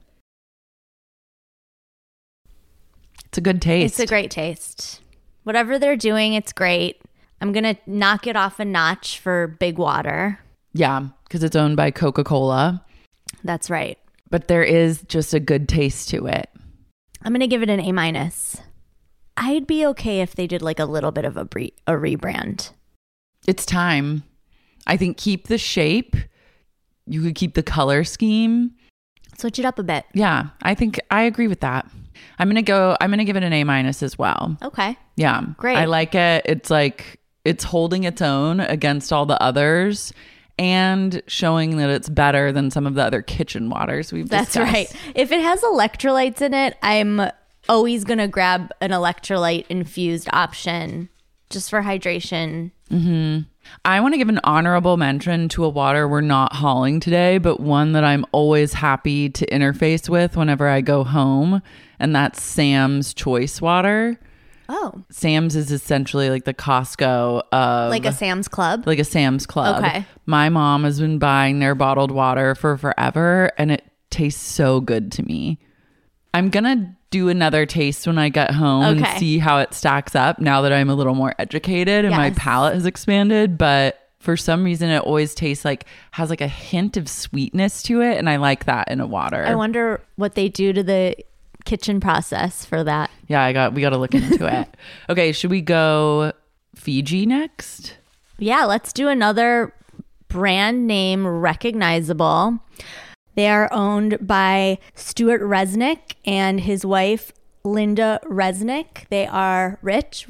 It's a good taste. It's a great taste. Whatever they're doing, it's great. I'm going to knock it off a notch for Big Water. Yeah, because it's owned by Coca-Cola. That's right. But there is just a good taste to it. I'm going to give it an A-. I'd be okay if they did like a little bit of a rebrand. It's time. I think keep the shape. You could keep the color scheme. Switch it up a bit. Yeah, I think I agree with that. I'm going to give it an A- as well. Okay. Yeah. Great. I like it. It's like it's holding its own against all the others and showing that it's better than some of the other kitchen waters we've discussed. That's right. If it has electrolytes in it, I'm always going to grab an electrolyte infused option just for hydration. Mm-hmm. I want to give an honorable mention to a water we're not hauling today, but one that I'm always happy to interface with whenever I go home, and that's Sam's Choice Water. Oh. Sam's is essentially like the Costco of... Like a Sam's Club? Like a Sam's Club. Okay. My mom has been buying their bottled water for forever, and it tastes so good to me. I'm going to do another taste when I get home and see how it stacks up now that I'm a little more educated and my palate has expanded. But for some reason, it always tastes like, has like a hint of sweetness to it. And I like that in a water. I wonder what they do to the kitchen process for that. Yeah, we got to look into it. Okay, should we go Fiji next? Yeah, let's do another brand name recognizable. They are owned by Stuart Resnick and his wife, Linda Resnick. They are rich.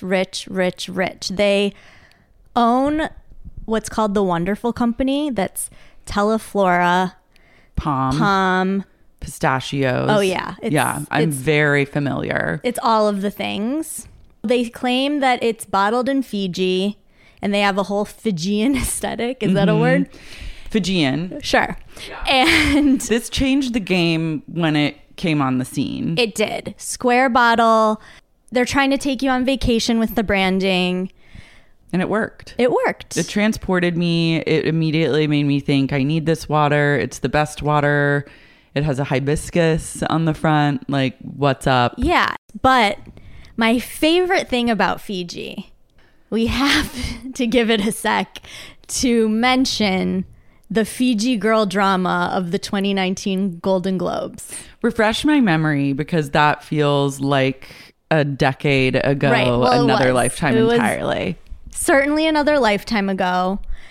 They own what's called the Wonderful Company. That's Teleflora, Palm, pistachios. Oh, yeah. I'm very familiar. It's all of the things. They claim that it's bottled in Fiji, and they have a whole Fijian aesthetic. Is that a word? Fijian. Sure. Yeah. And this changed the game when it came on the scene. It did. Square bottle. They're trying to take you on vacation with the branding. And it worked. It worked. It transported me. It immediately made me think, I need this water. It's the best water. It has a hibiscus on the front. Like, what's up? Yeah. But my favorite thing about Fiji, we have to give it a sec to mention the Fiji girl drama of the 2019 Golden Globes. Refresh my memory, because that feels like a decade ago, right. Well, another lifetime entirely. Certainly another lifetime ago.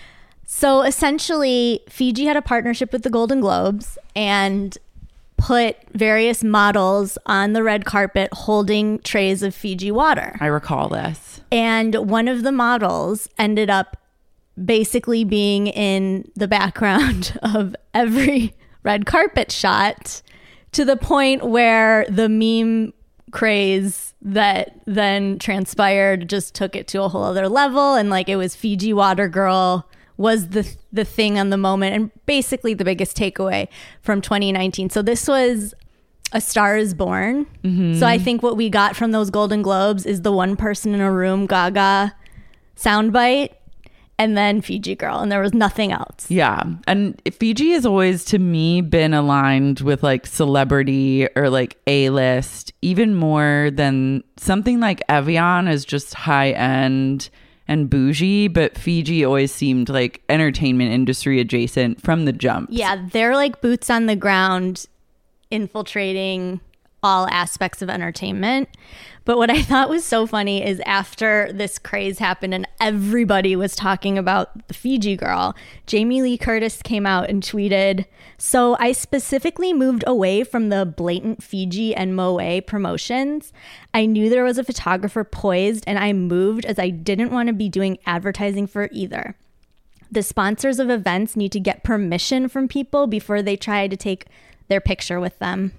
So essentially, Fiji had a partnership with the Golden Globes and put various models on the red carpet holding trays of Fiji water. I recall this. And one of the models ended up basically being in the background of every red carpet shot, to the point where the meme craze that then transpired just took it to a whole other level. And like, it was Fiji Water Girl was the thing on the moment, and basically the biggest takeaway from 2019. So this was A Star Is Born. So I think what we got from those Golden Globes is the one person in a room Gaga soundbite, and then Fiji Girl, and there was nothing else. Yeah. And Fiji has always, to me, been aligned with like celebrity or like A-list, even more than something like Evian is just high end and bougie, but Fiji always seemed like entertainment industry adjacent from the jump. Yeah, they're like boots on the ground, infiltrating all aspects of entertainment. But what I thought was so funny is after this craze happened and everybody was talking about the Fiji Girl, Jamie Lee Curtis came out and tweeted, "So I specifically moved away from the blatant Fiji and Moe promotions. I knew there was a photographer poised, and I moved as I didn't want to be doing advertising for either. The sponsors of events need to get permission from people before they try to take their picture with them."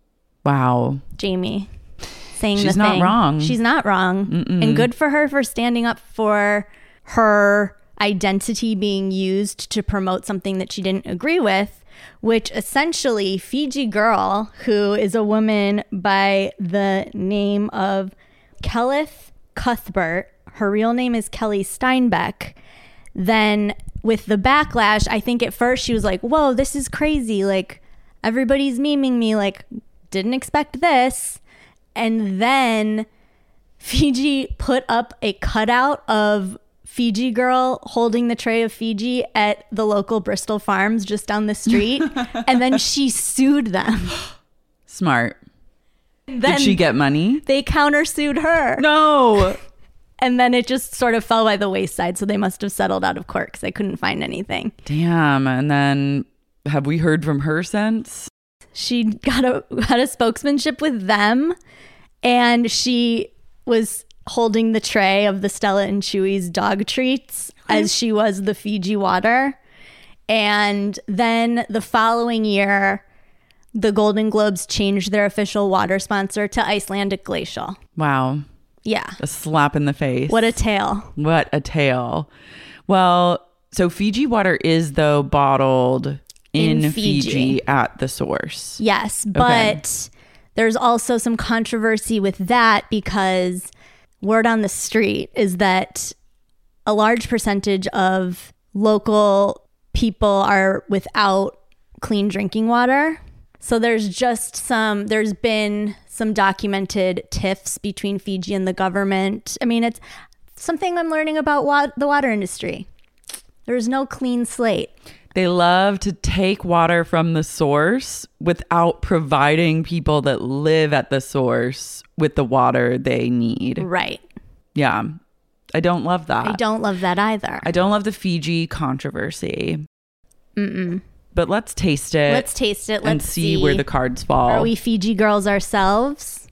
Wow. Jamie saying She's the not thing. wrong. She's not wrong. And good for her for standing up for her identity being used to promote something that she didn't agree with, which essentially Fiji Girl, who is a woman by the name of Kelleth Cuthbert, her real name is Kelly Steinbeck, then with the backlash, I think at first she was like, whoa, this is crazy. Like, everybody's memeing me, like, didn't expect this. And then Fiji put up a cutout of Fiji Girl holding the tray of Fiji at the local Bristol Farms just down the street. And then she sued them. Smart. Then Did she get money? They countersued her. No. And then it just sort of fell by the wayside. So they must have settled out of court because they couldn't find anything. Damn. And then have we heard from her since? She got a spokesmanship with them, and she was holding the tray of the Stella and Chewy's dog treats as she was the Fiji water. And then the following year, the Golden Globes changed their official water sponsor to Icelandic Glacial. Wow. Yeah. A slap in the face. What a tale. What a tale. Well, so Fiji water is, though, bottled in Fiji at the source. Yes, but there's also some controversy with that because word on the street is that a large percentage of local people are without clean drinking water. So there's been some documented tiffs between Fiji and the government. I mean, it's something I'm learning about the water industry. There's no clean slate. They love to take water from the source without providing people that live at the source with the water they need. Right. Yeah. I don't love that. I don't love that either. I don't love the Fiji controversy. But let's taste it. Let's taste it. And see where the cards fall. Are we Fiji girls ourselves?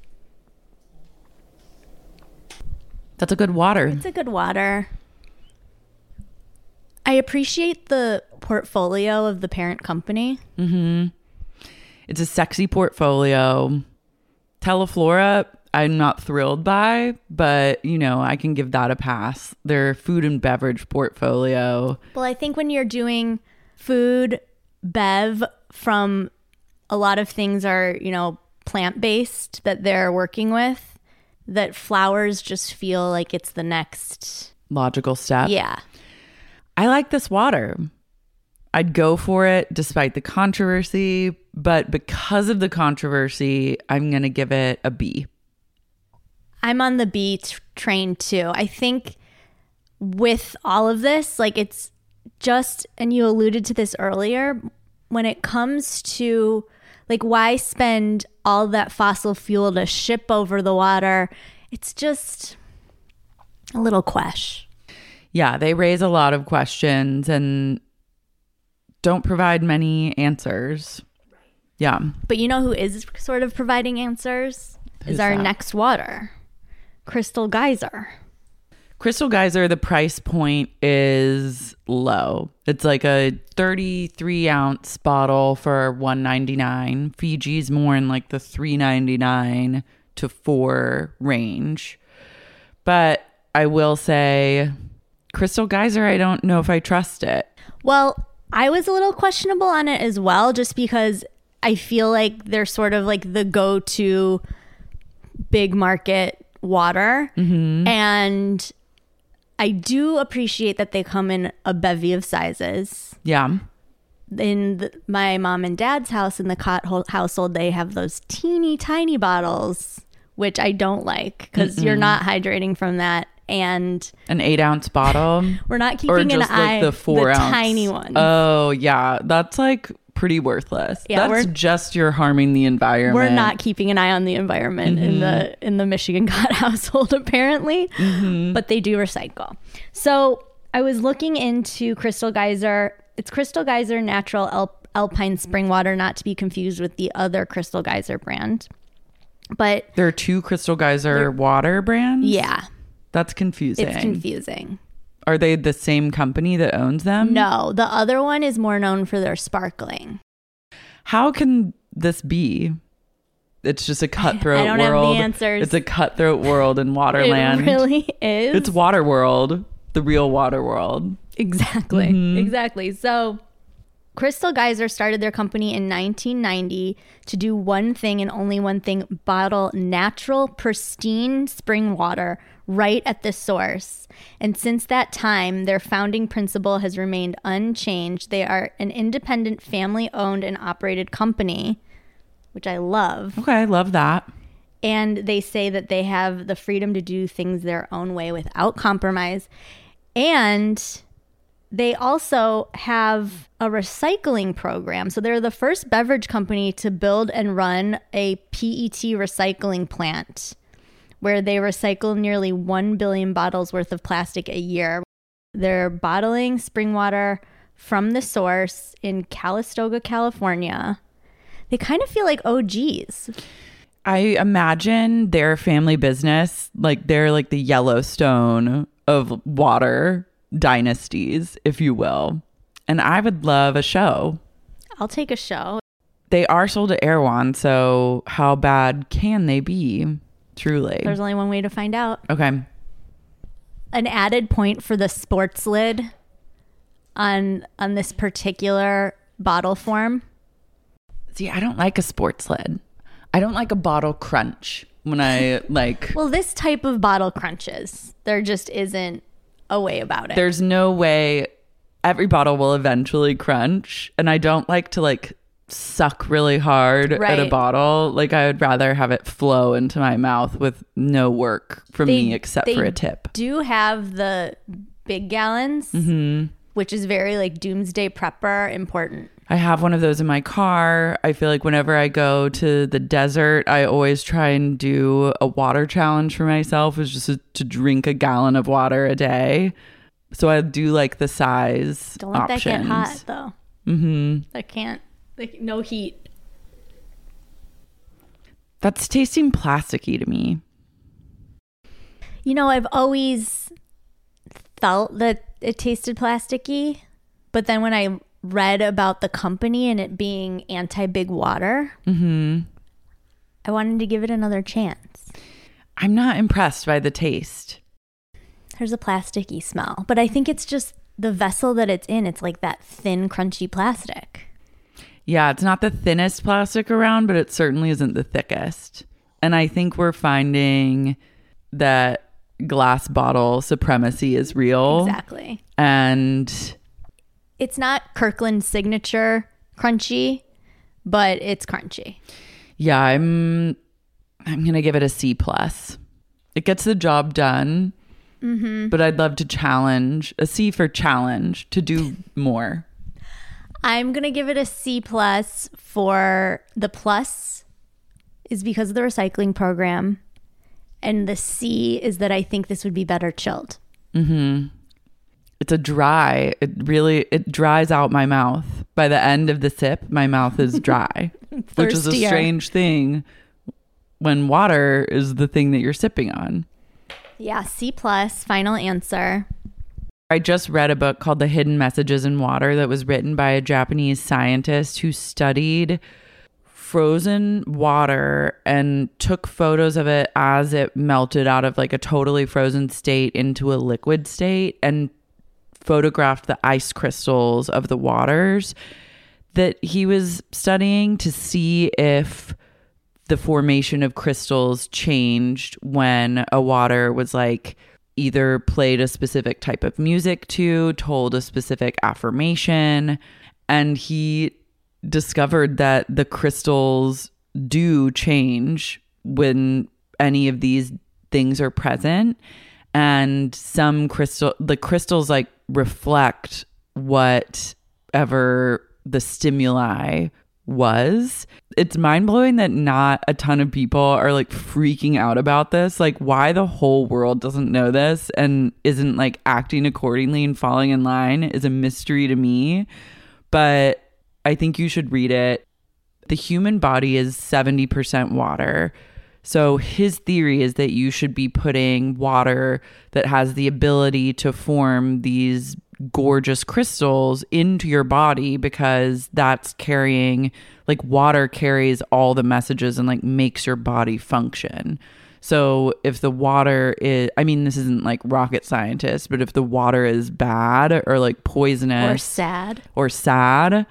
That's a good water. It's a good water. I appreciate the portfolio of the parent company. It's a sexy portfolio. Teleflora, I'm not thrilled by, but, I can give that a pass. Their food and beverage portfolio. Well, I think when you're doing food, bev, from a lot of things are, plant-based that they're working with, that flowers just feel like it's the next logical step. Yeah. I like this water. I'd go for it despite the controversy, but because of the controversy, I'm going to give it a B. I'm on the B train too. I think with all of this, like it's just, and you alluded to this earlier, when it comes to like why spend all that fossil fuel to ship over the water, it's just a little question. Yeah, they raise a lot of questions and don't provide many answers. Yeah. But you know who is sort of providing answers? Who's is our that? next water, Crystal Geyser. Crystal Geyser, the price point is low. It's like a 33-ounce bottle for $1.99. Fiji's more in like the $3.99 to $4 range. But I will say, Crystal Geyser, I don't know if I trust it. Well, I was a little questionable on it as well, just because I feel like they're sort of like the go-to big market water. And I do appreciate that they come in a bevy of sizes. Yeah. In my mom and dad's house, in the Cott household, they have those teeny tiny bottles, which I don't like because you're not hydrating from that. And an 8-ounce bottle. we're not Or keeping an just eye like the 4-ounce. tiny ones. Oh, yeah. That's like pretty worthless. Yeah, That's just you're harming the environment. We're not keeping an eye on the environment in the Michigan Cott household, apparently, but they do recycle. So I was looking into Crystal Geyser. It's Crystal Geyser Natural Alpine Spring Water, not to be confused with the other Crystal Geyser brand. But There are 2 Crystal Geyser water brands? yeah, That's confusing. it's confusing. Are they the same company that owns them? No, the other one is more known for their sparkling. How can this be? It's just a cutthroat I don't world. have the answers. It's a cutthroat world in Waterland. It really is. It's Water World, the real Water World. Exactly. Exactly. So Crystal Geyser started their company in 1990 to do one thing and only one thing: bottle natural, pristine spring water right at the source. And since that time, their founding principle has remained unchanged. They are an independent, family-owned and operated company, which I love. Okay, I love that. And they say that they have the freedom to do things their own way without compromise. And they also have a recycling program. So they're the first beverage company to build and run a PET recycling plant where they recycle nearly 1 billion bottles worth of plastic a year. They're bottling spring water from the source in Calistoga, California. They kind of feel like OGs. I imagine their family business, like they're like the Yellowstone of water dynasties, if you will. And I would love a show. I'll take a show. They are sold at Erewhon, so how bad can they be? Truly. There's only one way to find out. Okay. An added point for the sports lid on this particular bottle form. See, I don't like a sports lid. I don't like a bottle crunch when I like. Well, this type of bottle crunches. There just isn't a way about it. There's no way. Every bottle will eventually crunch, and I don't like to like suck really hard at a Right. bottle. Like I would rather have it flow into my mouth with no work from me except they for a tip. do have the big gallons, which is very like doomsday prepper important. I have one of those in my car. I feel like whenever I go to the desert, I always try and do a water challenge for myself, is just to drink a gallon of water a day. So I do like the size Don't let options. that get hot though. That can't, like, no heat. That's tasting plasticky to me. You know, I've always felt that it tasted plasticky, but then when I read about the company and it being anti-big water, I wanted to give it another chance. I'm not impressed by the taste. There's a plasticky smell, but I think it's just the vessel that it's in. It's like that thin, crunchy plastic. Yeah, it's not the thinnest plastic around, but it certainly isn't the thickest. And I think we're finding that glass bottle supremacy is real. Exactly. And It's not Kirkland's signature crunchy, but it's crunchy. yeah, I'm gonna give it a C plus. It gets the job done, but I'd love to challenge a C for challenge to do more. I'm going to give it a C plus. For the plus is because of the recycling program. And the C is that I think this would be better chilled. It's a dry. It dries out my mouth. By the end of the sip, my mouth is dry, which is a strange thing when water is the thing that you're sipping on. Yeah, C+, final answer. I just read a book called The Hidden Messages in Water that was written by a Japanese scientist who studied frozen water and took photos of it as it melted out of like a totally frozen state into a liquid state and photographed the ice crystals of the waters that he was studying to see if the formation of crystals changed when a water was like either played a specific type of music to, told a specific affirmation, and he discovered that the crystals do change when any of these things are present, and the crystals like reflect whatever the stimuli was. It's mind-blowing that not a ton of people are like freaking out about this. Like, why the whole world doesn't know this and isn't like acting accordingly and falling in line is a mystery to me, but I think you should read it. The human body is 70% water. So his theory is that you should be putting water that has the ability to form these gorgeous crystals into your body, because that's carrying, like, water carries all the messages and like makes your body function. So if the water is, I mean, this isn't like rocket scientist, but if the water is bad or like poisonous or sad,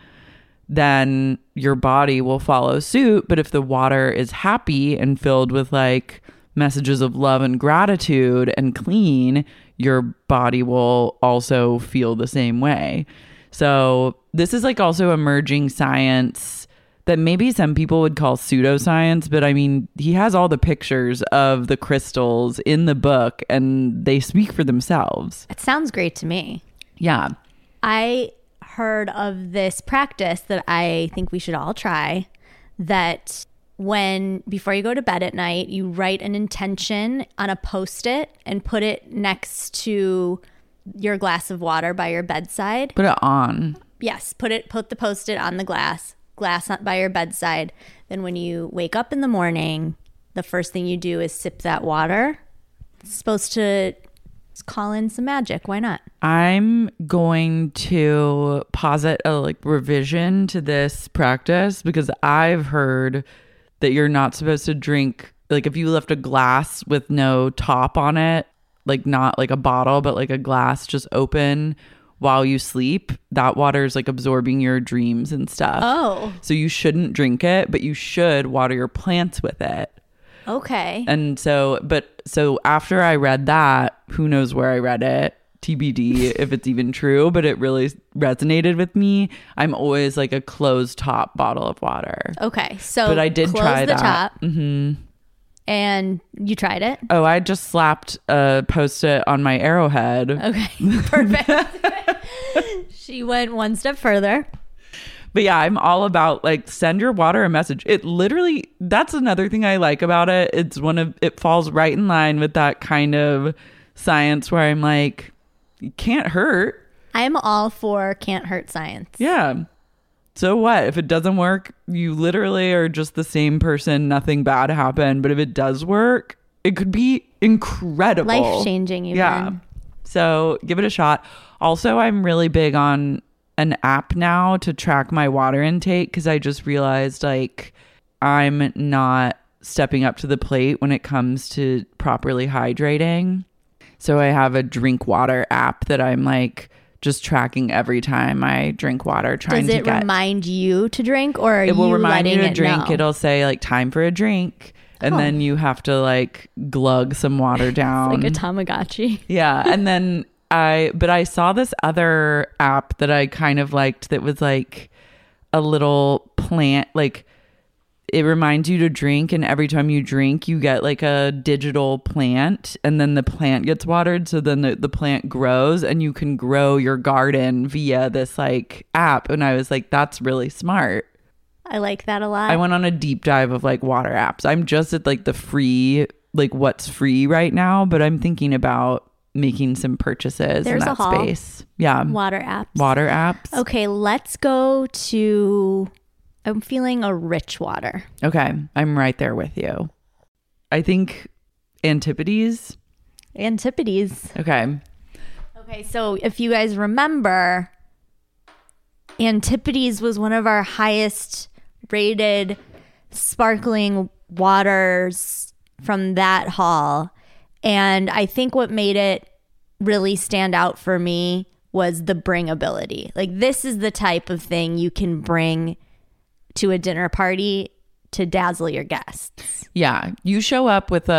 then your body will follow suit. But if the water is happy and filled with like messages of love and gratitude and clean, your body will also feel the same way. So this is like also emerging science that maybe some people would call pseudoscience, but I mean, he has all the pictures of the crystals in the book and they speak for themselves. It sounds great to me. Yeah. I heard of this practice that I think we should all try, that before you go to bed at night, you write an intention on a Post-it and put it next to your glass of water by your bedside. Put it on. Yes, put the Post-it on the glass by your bedside. Then when you wake up in the morning, the first thing you do is sip that water. It's supposed to call in some magic. Why not? I'm going to posit a like revision to this practice, because I've heard that you're not supposed to drink, like if you left a glass with no top on it, like not like a bottle, but like a glass just open while you sleep, that water is like absorbing your dreams and stuff. Oh. So you shouldn't drink it, but you should water your plants with it. Okay. And so after I read that, who knows where I read it, TBD if it's even true, but it really resonated with me. I'm always like a closed top bottle of water. Okay. So but I did try the that. Top, mm-hmm. And you tried it? Oh, I just slapped a Post-it on my arrowhead. Okay. Perfect. She went one step further. But yeah, I'm all about like send your water a message. It literally, that's another thing I like about it. It falls right in line with that kind of science where I'm like, it can't hurt. I'm all for can't hurt science. Yeah. So what? If it doesn't work, you literally are just the same person. Nothing bad happened. But if it does work, it could be incredible. Life-changing even. Yeah. So give it a shot. Also, I'm really big on an app now to track my water intake, because I just realized like I'm not stepping up to the plate when it comes to properly hydrating. So I have a drink water app that I'm like just tracking every time I drink water. Does it remind you to drink, or are you letting it know? It will remind you to drink. It'll say like time for a drink. And then you have to like glug some water down. It's like a Tamagotchi. Yeah. And then I saw this other app that I kind of liked that was like a little plant, like it reminds you to drink, and every time you drink you get like a digital plant, and then the plant gets watered, so then the plant grows and you can grow your garden via this like app. And I was like, that's really smart. I like that a lot. I went on a deep dive of like water apps. I'm just at like the free, like what's free right now, but I'm thinking about making some purchases There's in a that haul. space. Yeah. Water apps. Water apps. Okay, let's go to, I'm feeling a rich water. Okay. I'm right there with you. I think Antipodes. Antipodes. Okay. Okay, so if you guys remember, Antipodes was one of our highest rated sparkling waters from that haul. And I think what made it really stand out for me was the bringability. Like, this is the type of thing you can bring to a dinner party to dazzle your guests. Yeah. You show up with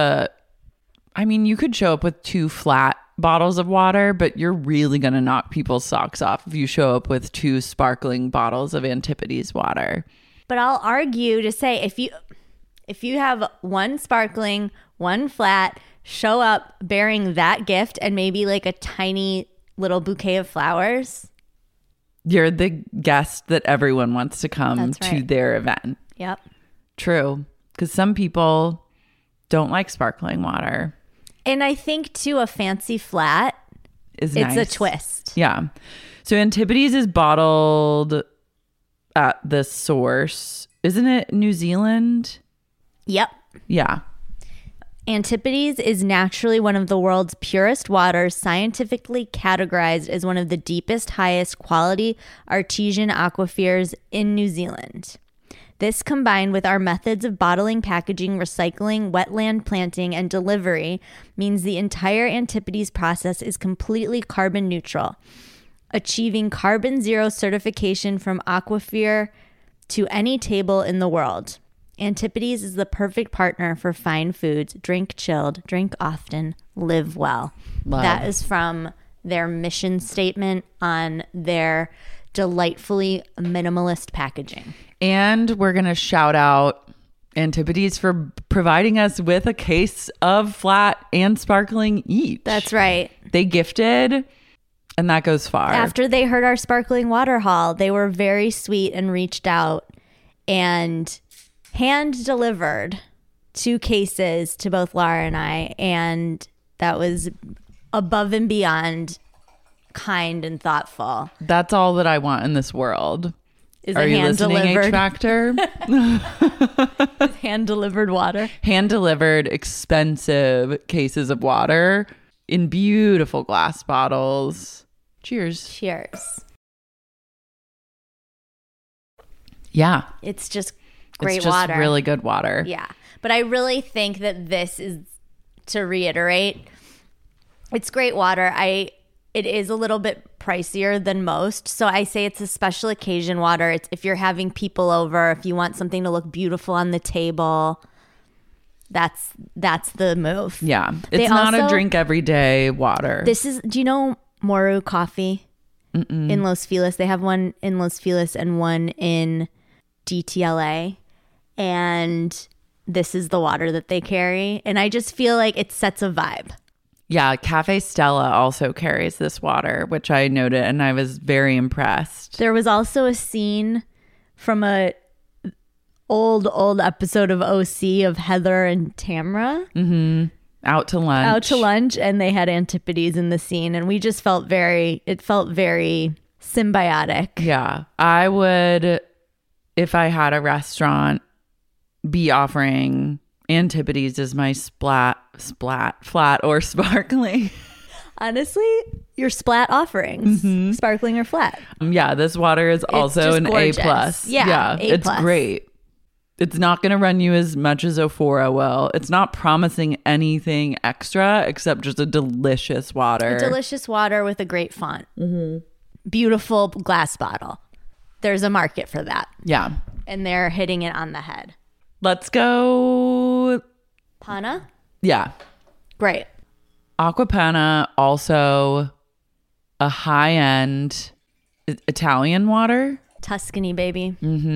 you could show up with 2 flat bottles of water, but you're really going to knock people's socks off if you show up with 2 sparkling bottles of Antipodes water. But I'll argue to say if you have 1 sparkling, 1 flat, show up bearing that gift and maybe like a tiny little bouquet of flowers. You're the guest that everyone wants to come That's to right. their event. Yep. True. Because some people don't like sparkling water. And I think too, a fancy flat, It's it's nice. a twist. Yeah. So Antipodes is bottled at the source. Isn't it New Zealand? Yep. Yeah. Antipodes is naturally one of the world's purest waters, scientifically categorized as one of the deepest, highest quality artesian aquifers in New Zealand. This, combined with our methods of bottling, packaging, recycling, wetland planting, and delivery, means the entire Antipodes process is completely carbon neutral, achieving carbon zero certification from aquifer to any table in the world. Antipodes is the perfect partner for fine foods. Drink chilled, drink often, live well. Love. That is from their mission statement on their delightfully minimalist packaging. And we're going to shout out Antipodes for providing us with a case of flat and sparkling each. That's right. They gifted, and that goes far. After they heard our sparkling water haul, they were very sweet and reached out and hand delivered 2 cases to both Laura and I. And that was above and beyond kind and thoughtful. That's all that I want in this world. Is Are it you hand listening, delivered? H-Factor? Hand delivered water. Hand delivered expensive cases of water in beautiful glass bottles. Cheers. Cheers. Yeah. It's just great it's just water. really good water. Yeah. But I really think that this is, to reiterate, it's great water. It is a little bit pricier than most. So I say it's a special occasion water. It's if you're having people over, if you want something to look beautiful on the table, that's the move. Yeah. They It's not a also- drink every day water. This is, do you know Moru Coffee in Los Feliz? They have one in Los Feliz and one in DTLA. And this is the water that they carry. And I just feel like it sets a vibe. Yeah, Cafe Stella also carries this water, which I noted, and I was very impressed. There was also a scene from a old episode of OC of Heather and Tamra Out to lunch. out to lunch, and they had Antipodes in the scene, and we just felt very symbiotic. Yeah. I would, if I had a restaurant, be offering Antipodes as my flat or sparkling. Honestly, your splat offerings, sparkling or flat. Yeah, this water is also just an gorgeous. A plus. Yeah, A+. It's great. It's not going to run you as much as Ophora will. It's not promising anything extra except just a delicious water. A delicious water with a great font. Beautiful glass bottle. There's a market for that. Yeah. And they're hitting it on the head. Let's go. Pana? Yeah. Great. Aquapana, also a high-end Italian water. Tuscany, baby.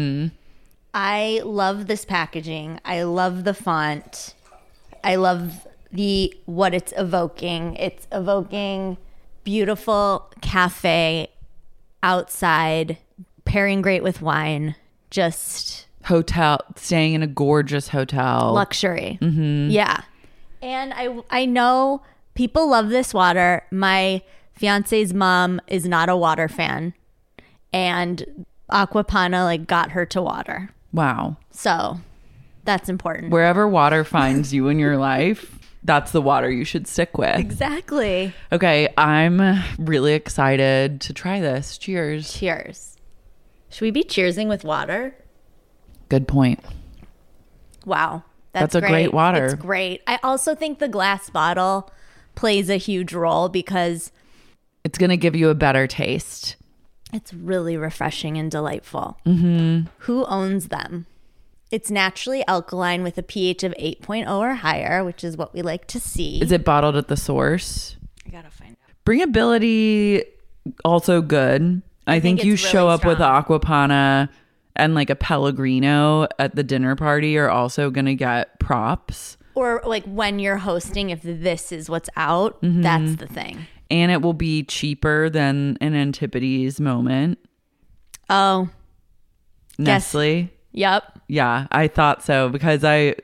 I love this packaging. I love the font. I love what it's evoking. It's evoking beautiful cafe outside, pairing great with wine. Just Hotel, staying in a gorgeous hotel. luxury. Yeah. And I know people love this water. My fiance's mom is not a water fan, and Aqua Panna like got her to water. Wow. So that's important. Wherever water finds you in your life, that's the water you should stick with. Exactly. Okay, I'm really excited to try this. Cheers. Cheers. Should we be cheersing with water? Good point. Wow. That's a great water. It's great. I also think the glass bottle plays a huge role because it's going to give you a better taste. It's really refreshing and delightful. Mm-hmm. Who owns them? It's naturally alkaline with a pH of 8.0 or higher, which is what we like to see. Is it bottled at the source? I gotta find out. Bringability, also good. I think you show up with Aqua Panna and like a Pellegrino at the dinner party are also going to get props. Or like when you're hosting, if this is what's out, that's the thing. And it will be cheaper than an Antipodes Moment. Oh. Nestle. Yep. Yeah, I thought so because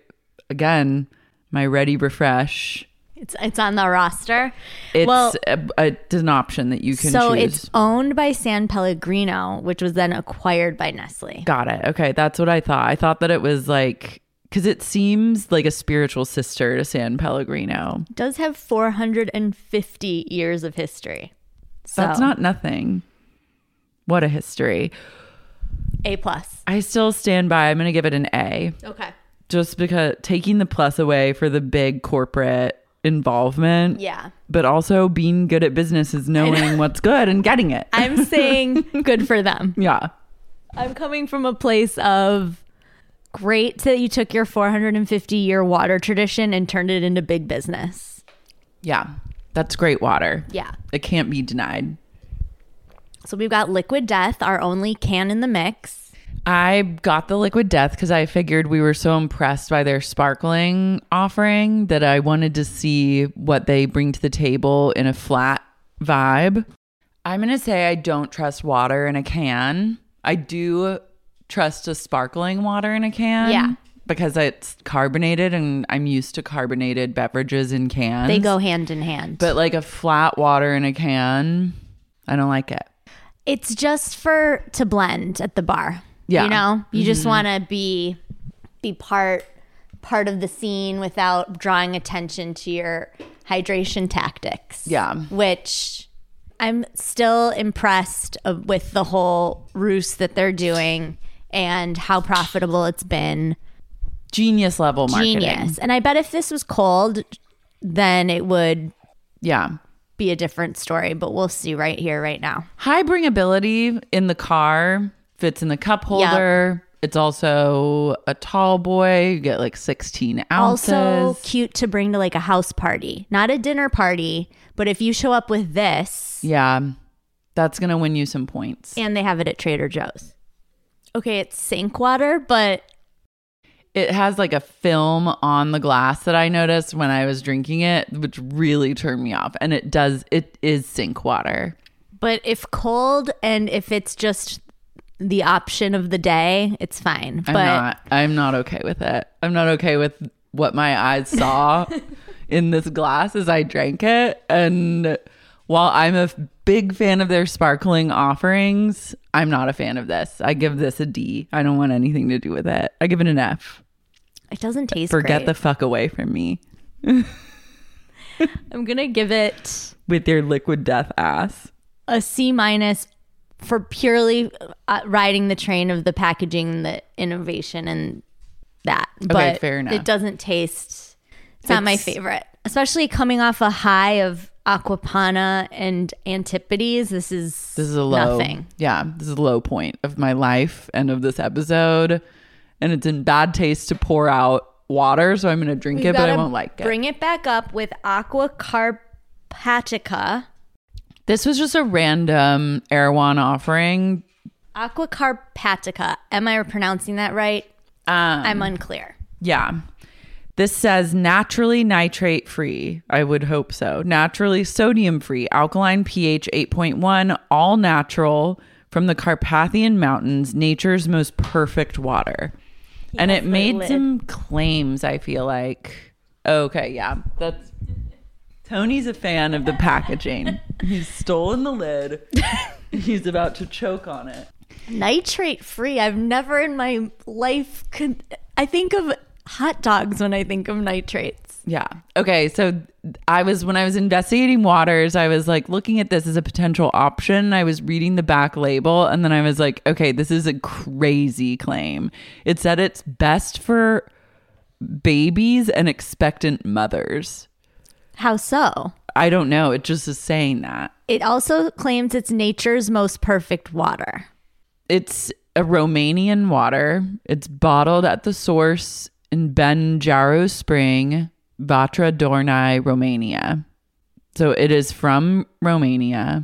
my Ready Refresh. It's on the roster. It's an option that you can choose. So it's owned by San Pellegrino, which was then acquired by Nestle. Got it. Okay, that's what I thought. I thought that it was like, because it seems like a spiritual sister to San Pellegrino. It does have 450 years of history. So That's not nothing. What a history. A+. I still stand by. I'm going to give it an A. Okay. Just because taking the plus away for the big corporate involvement. Yeah. But also being good at business is knowing what's good and getting it. I'm saying good for them. Yeah. I'm coming from a place of great that you took your 450-year water tradition and turned it into big business. Yeah. That's great water. Yeah. It can't be denied. So we've got Liquid Death, our only can in the mix. I got the Liquid Death because I figured we were so impressed by their sparkling offering that I wanted to see what they bring to the table in a flat vibe. I'm going to say I don't trust water in a can. I do trust a sparkling water in a can. Yeah. Because it's carbonated and I'm used to carbonated beverages in cans. They go hand in hand. But like a flat water in a can, I don't like it. It's just to blend at the bar. Yeah. You know, you just want to be part of the scene without drawing attention to your hydration tactics. Yeah. Which I'm still impressed with the whole ruse that they're doing and how profitable it's been. Genius level marketing. Genius. And I bet if this was cold, then it would be a different story, but we'll see right here, right now. High bringability in the car, fits in the cup holder. Yep. It's also a tall boy. You get like 16 ounces. Also cute to bring to like a house party, not a dinner party, but if you show up with this. Yeah, that's going to win you some points. And they have it at Trader Joe's. Okay, it's sink water, but it has like a film on the glass that I noticed when I was drinking it, which really turned me off. And it is sink water. But if cold and if it's just the option of the day, it's fine. I'm not okay with it. I'm not okay with what my eyes saw in this glass as I drank it. And while I'm a big fan of their sparkling offerings, I'm not a fan of this. I give this a D. I don't want anything to do with it. I give it an F. It doesn't taste Forget great. the fuck away from me. I'm going to give it... with your Liquid Death ass. A C- for purely riding the train of the packaging, the innovation, and that. Okay, but fair enough. It doesn't taste... It's not my favorite. Especially coming off a high of Aqua Panna and Antipodes. This is a low. Nothing. Yeah, this is a low point of my life and of this episode. And it's in bad taste to pour out water, so I'm going to drink it, but I won't like it. Bring it back up with Aqua Carpatica. This was just a random Erewhon offering. Aqua Carpatica. Am I pronouncing that right? I'm unclear. Yeah. This says naturally nitrate free. I would hope so. Naturally sodium free. Alkaline pH 8.1. All natural from the Carpathian Mountains. Nature's most perfect water. And it made some claims, I feel like. Okay, yeah. That's Tony's a fan of the packaging. He's stolen the lid. He's about to choke on it. Nitrate free. I've never in my life I think of hot dogs when I think of nitrates. Yeah. Okay. So when I was investigating waters, I was like looking at this as a potential option. I was reading the back label and then I was like, okay, this is a crazy claim. It said it's best for babies and expectant mothers. How so? I don't know. It just is saying that. It also claims it's nature's most perfect water. It's a Romanian water. It's bottled at the source in Benjaru Spring, Vatra Dornai, Romania. So it is from Romania.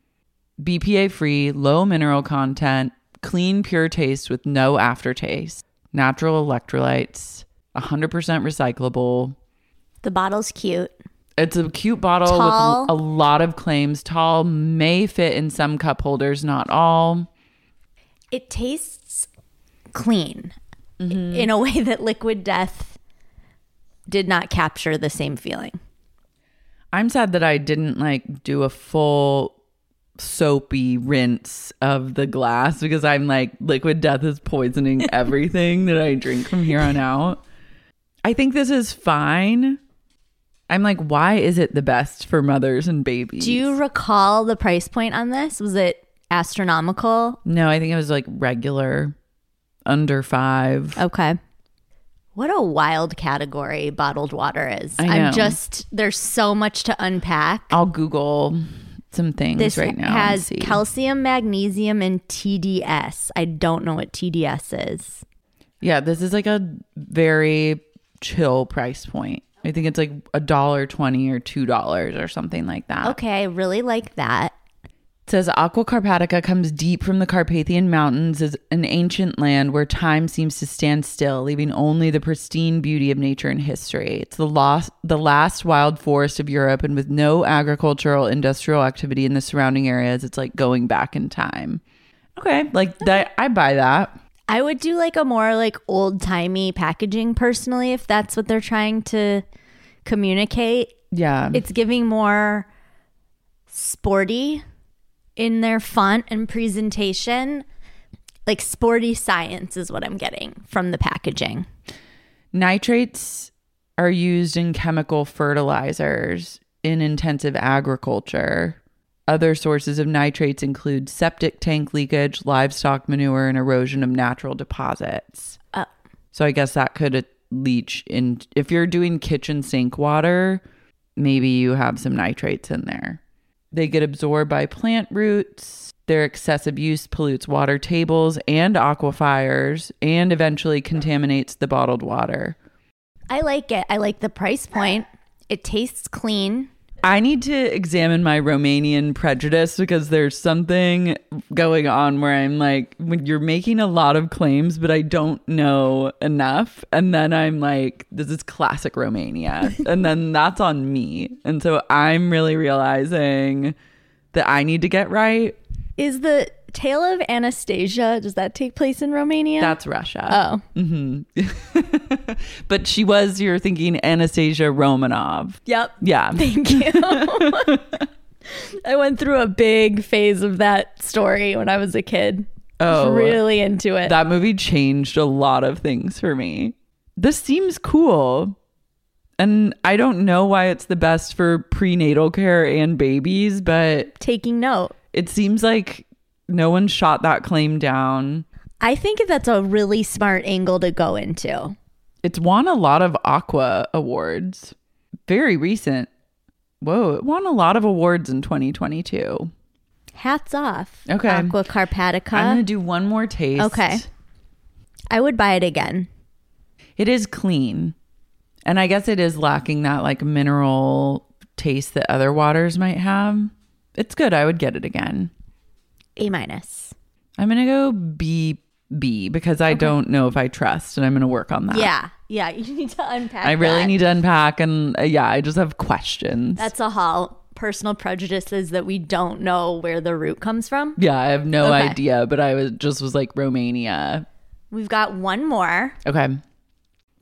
BPA free, low mineral content, clean, pure taste with no aftertaste, natural electrolytes, 100% recyclable. The bottle's cute. It's a cute bottle Tall. with a lot of claims. Tall, may fit in some cup holders, not all. It tastes clean in a way that Liquid Death did not capture the same feeling. I'm sad that I didn't do a full soapy rinse of the glass because I'm like, Liquid Death is poisoning everything that I drink from here on out. I think this is fine. I'm like, why is it the best for mothers and babies? Do you recall the price point on this? Was it astronomical? No, I think it was regular, under $5. Okay. What a wild category bottled water is. I know. There's so much to unpack. I'll Google some things This right now. has and see. calcium, magnesium, and TDS. I don't know what TDS is. Yeah, this is a very chill price point. I think it's $1.20 or $2 or something like that. Okay, I really like that. It says Aqua Carpatica comes deep from the Carpathian Mountains, is an ancient land where time seems to stand still, leaving only the pristine beauty of nature and history. It's the last wild forest of Europe, and with no agricultural industrial activity in the surrounding areas, it's like going back in time. Okay, that I buy that. I would do a more old-timey packaging personally if that's what they're trying to communicate. Yeah. It's giving more sporty in their font and presentation. Sporty science is what I'm getting from the packaging. Nitrates are used in chemical fertilizers in intensive agriculture. Other sources of nitrates include septic tank leakage, livestock manure, and erosion of natural deposits. So I guess that could leach in. If you're doing kitchen sink water, maybe you have some nitrates in there. They get absorbed by plant roots. Their excessive use pollutes water tables and aquifers and eventually contaminates the bottled water. I like it. I like the price point. It tastes clean. I need to examine my Romanian prejudice because there's something going on where I'm like, when you're making a lot of claims, but I don't know enough. And then I'm like, this is classic Romania. And then that's on me. And so I'm really realizing that I need to get right. Is the Tale of Anastasia, does that take place in Romania? That's Russia. Oh. Mm-hmm. But you're thinking Anastasia Romanov. Yep. Yeah. Thank you. I went through a big phase of that story when I was a kid. Oh. Really into it. That movie changed a lot of things for me. This seems cool. And I don't know why it's the best for prenatal care and babies, but Taking note. It seems like no one shot that claim down. I think that's a really smart angle to go into. It's won a lot of Aqua awards. Very recent. Whoa, it won a lot of awards in 2022. Hats off. Okay. Aqua Carpatica. I'm going to do one more taste. Okay. I would buy it again. It is clean. And I guess it is lacking that mineral taste that other waters might have. It's good. I would get it again. A-. I'm going to go B because I don't know if I trust, and I'm going to work on that. Yeah. Yeah. You need to unpack I really need to unpack, and I just have questions. That's a haul. Personal prejudices that we don't know where the root comes from. Yeah, I have no Okay. idea, but I was like Romania. We've got one more. Okay.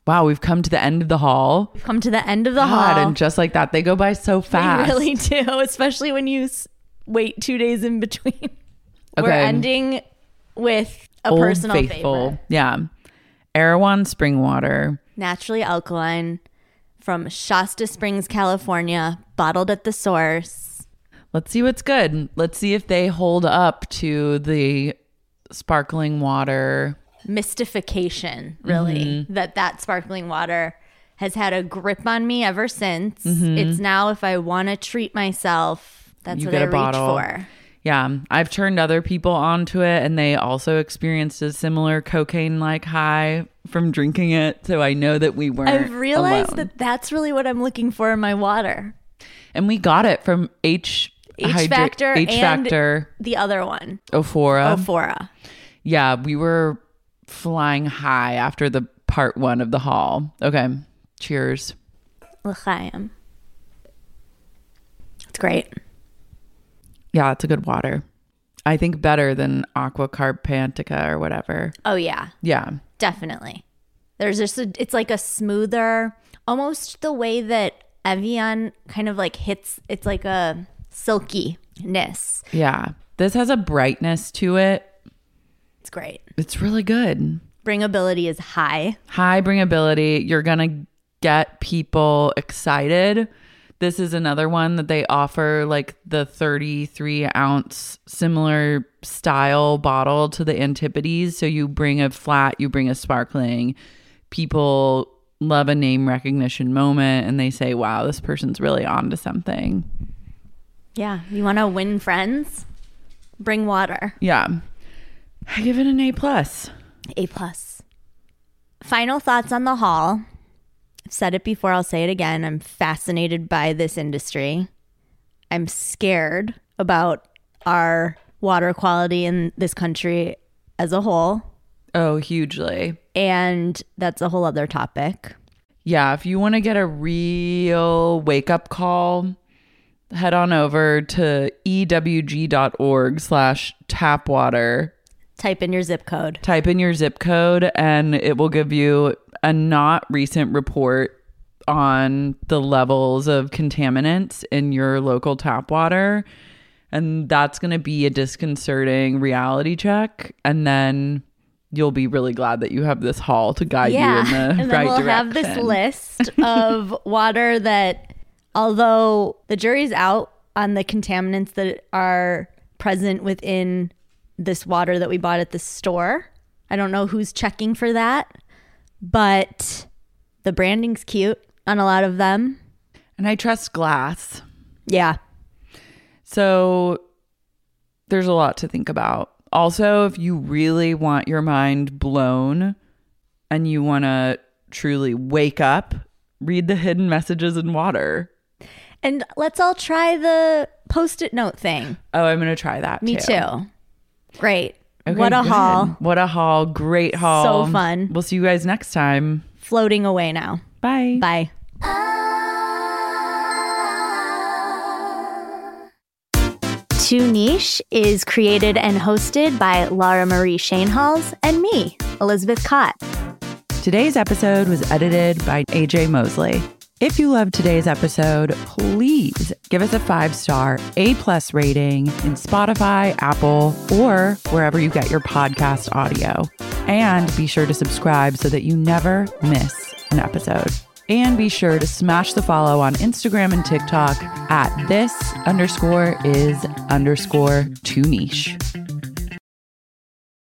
Wow, we've come to the end of the haul. We've come to the end of the God, haul. and just like that, they go by so fast. They really do, especially when you wait 2 days in between. We're ending with a Old personal Faithful. favorite. Yeah. Erewhon spring water. Naturally alkaline from Shasta Springs, California, bottled at the source. Let's see what's good. Let's see if they hold up to the sparkling water mystification, really, that sparkling water has had a grip on me ever since. It's now, if I want to treat myself, that's what I reach for. Yeah, I've turned other people onto it, and they also experienced a similar cocaine-like high from drinking it. So I know that we weren't I've realized alone. that that's really what I'm looking for in my water. And we got it from H Factor and Factor, the other one, Ophora. Yeah, we were flying high after the part 1 of the haul. Okay, cheers. L'chaim. It's great. Yeah, it's a good water. I think better than Aqua Carpantica or whatever. Oh yeah. Yeah. Definitely. There's just it's like a smoother, almost the way that Evian kind of like hits, it's like a silkiness. Yeah. This has a brightness to it. It's great. It's really good. Bringability is high. High bringability. You're going to get people excited. This is another one that they offer, like the 33 ounce similar style bottle to the Antipodes. So you bring a flat, you bring a sparkling. People love a name recognition moment and they say, wow, this person's really onto something. Yeah. You want to win friends? Bring water. Yeah. I give it an A+. A+. Final thoughts on the haul. I've said it before, I'll say it again. I'm fascinated by this industry. I'm scared about our water quality in this country as a whole. Oh, hugely. And that's a whole other topic. Yeah, if you want to get a real wake-up call, head on over to ewg.org/tapwater. Type in your zip code. Type in your zip code and it will give you a not recent report on the levels of contaminants in your local tap water. And that's going to be a disconcerting reality check. And then you'll be really glad that you have this haul to guide you in the and then right we'll direction. have this list of water that, although the jury's out on the contaminants that are present within this water that we bought at the store. I don't know who's checking for that, but the branding's cute on a lot of them. And I trust glass. Yeah. So there's a lot to think about. Also, if you really want your mind blown and you want to truly wake up, read the hidden messages in water. And let's all try the Post-it note thing. Oh, I'm going to try that Me too. Great. Okay, what a good. haul. What a haul. Great haul. So fun. We'll see you guys next time. Floating away now. Bye. Bye. Too Niche is created and hosted by Laura Marie Schoenhals and me, Elizabeth Cott. Today's episode was edited by AJ Mosley. If you loved today's episode, please give us a 5-star A+ rating in Spotify, Apple, or wherever you get your podcast audio. And be sure to subscribe so that you never miss an episode. And be sure to smash the follow on Instagram and TikTok at this_is_too niche.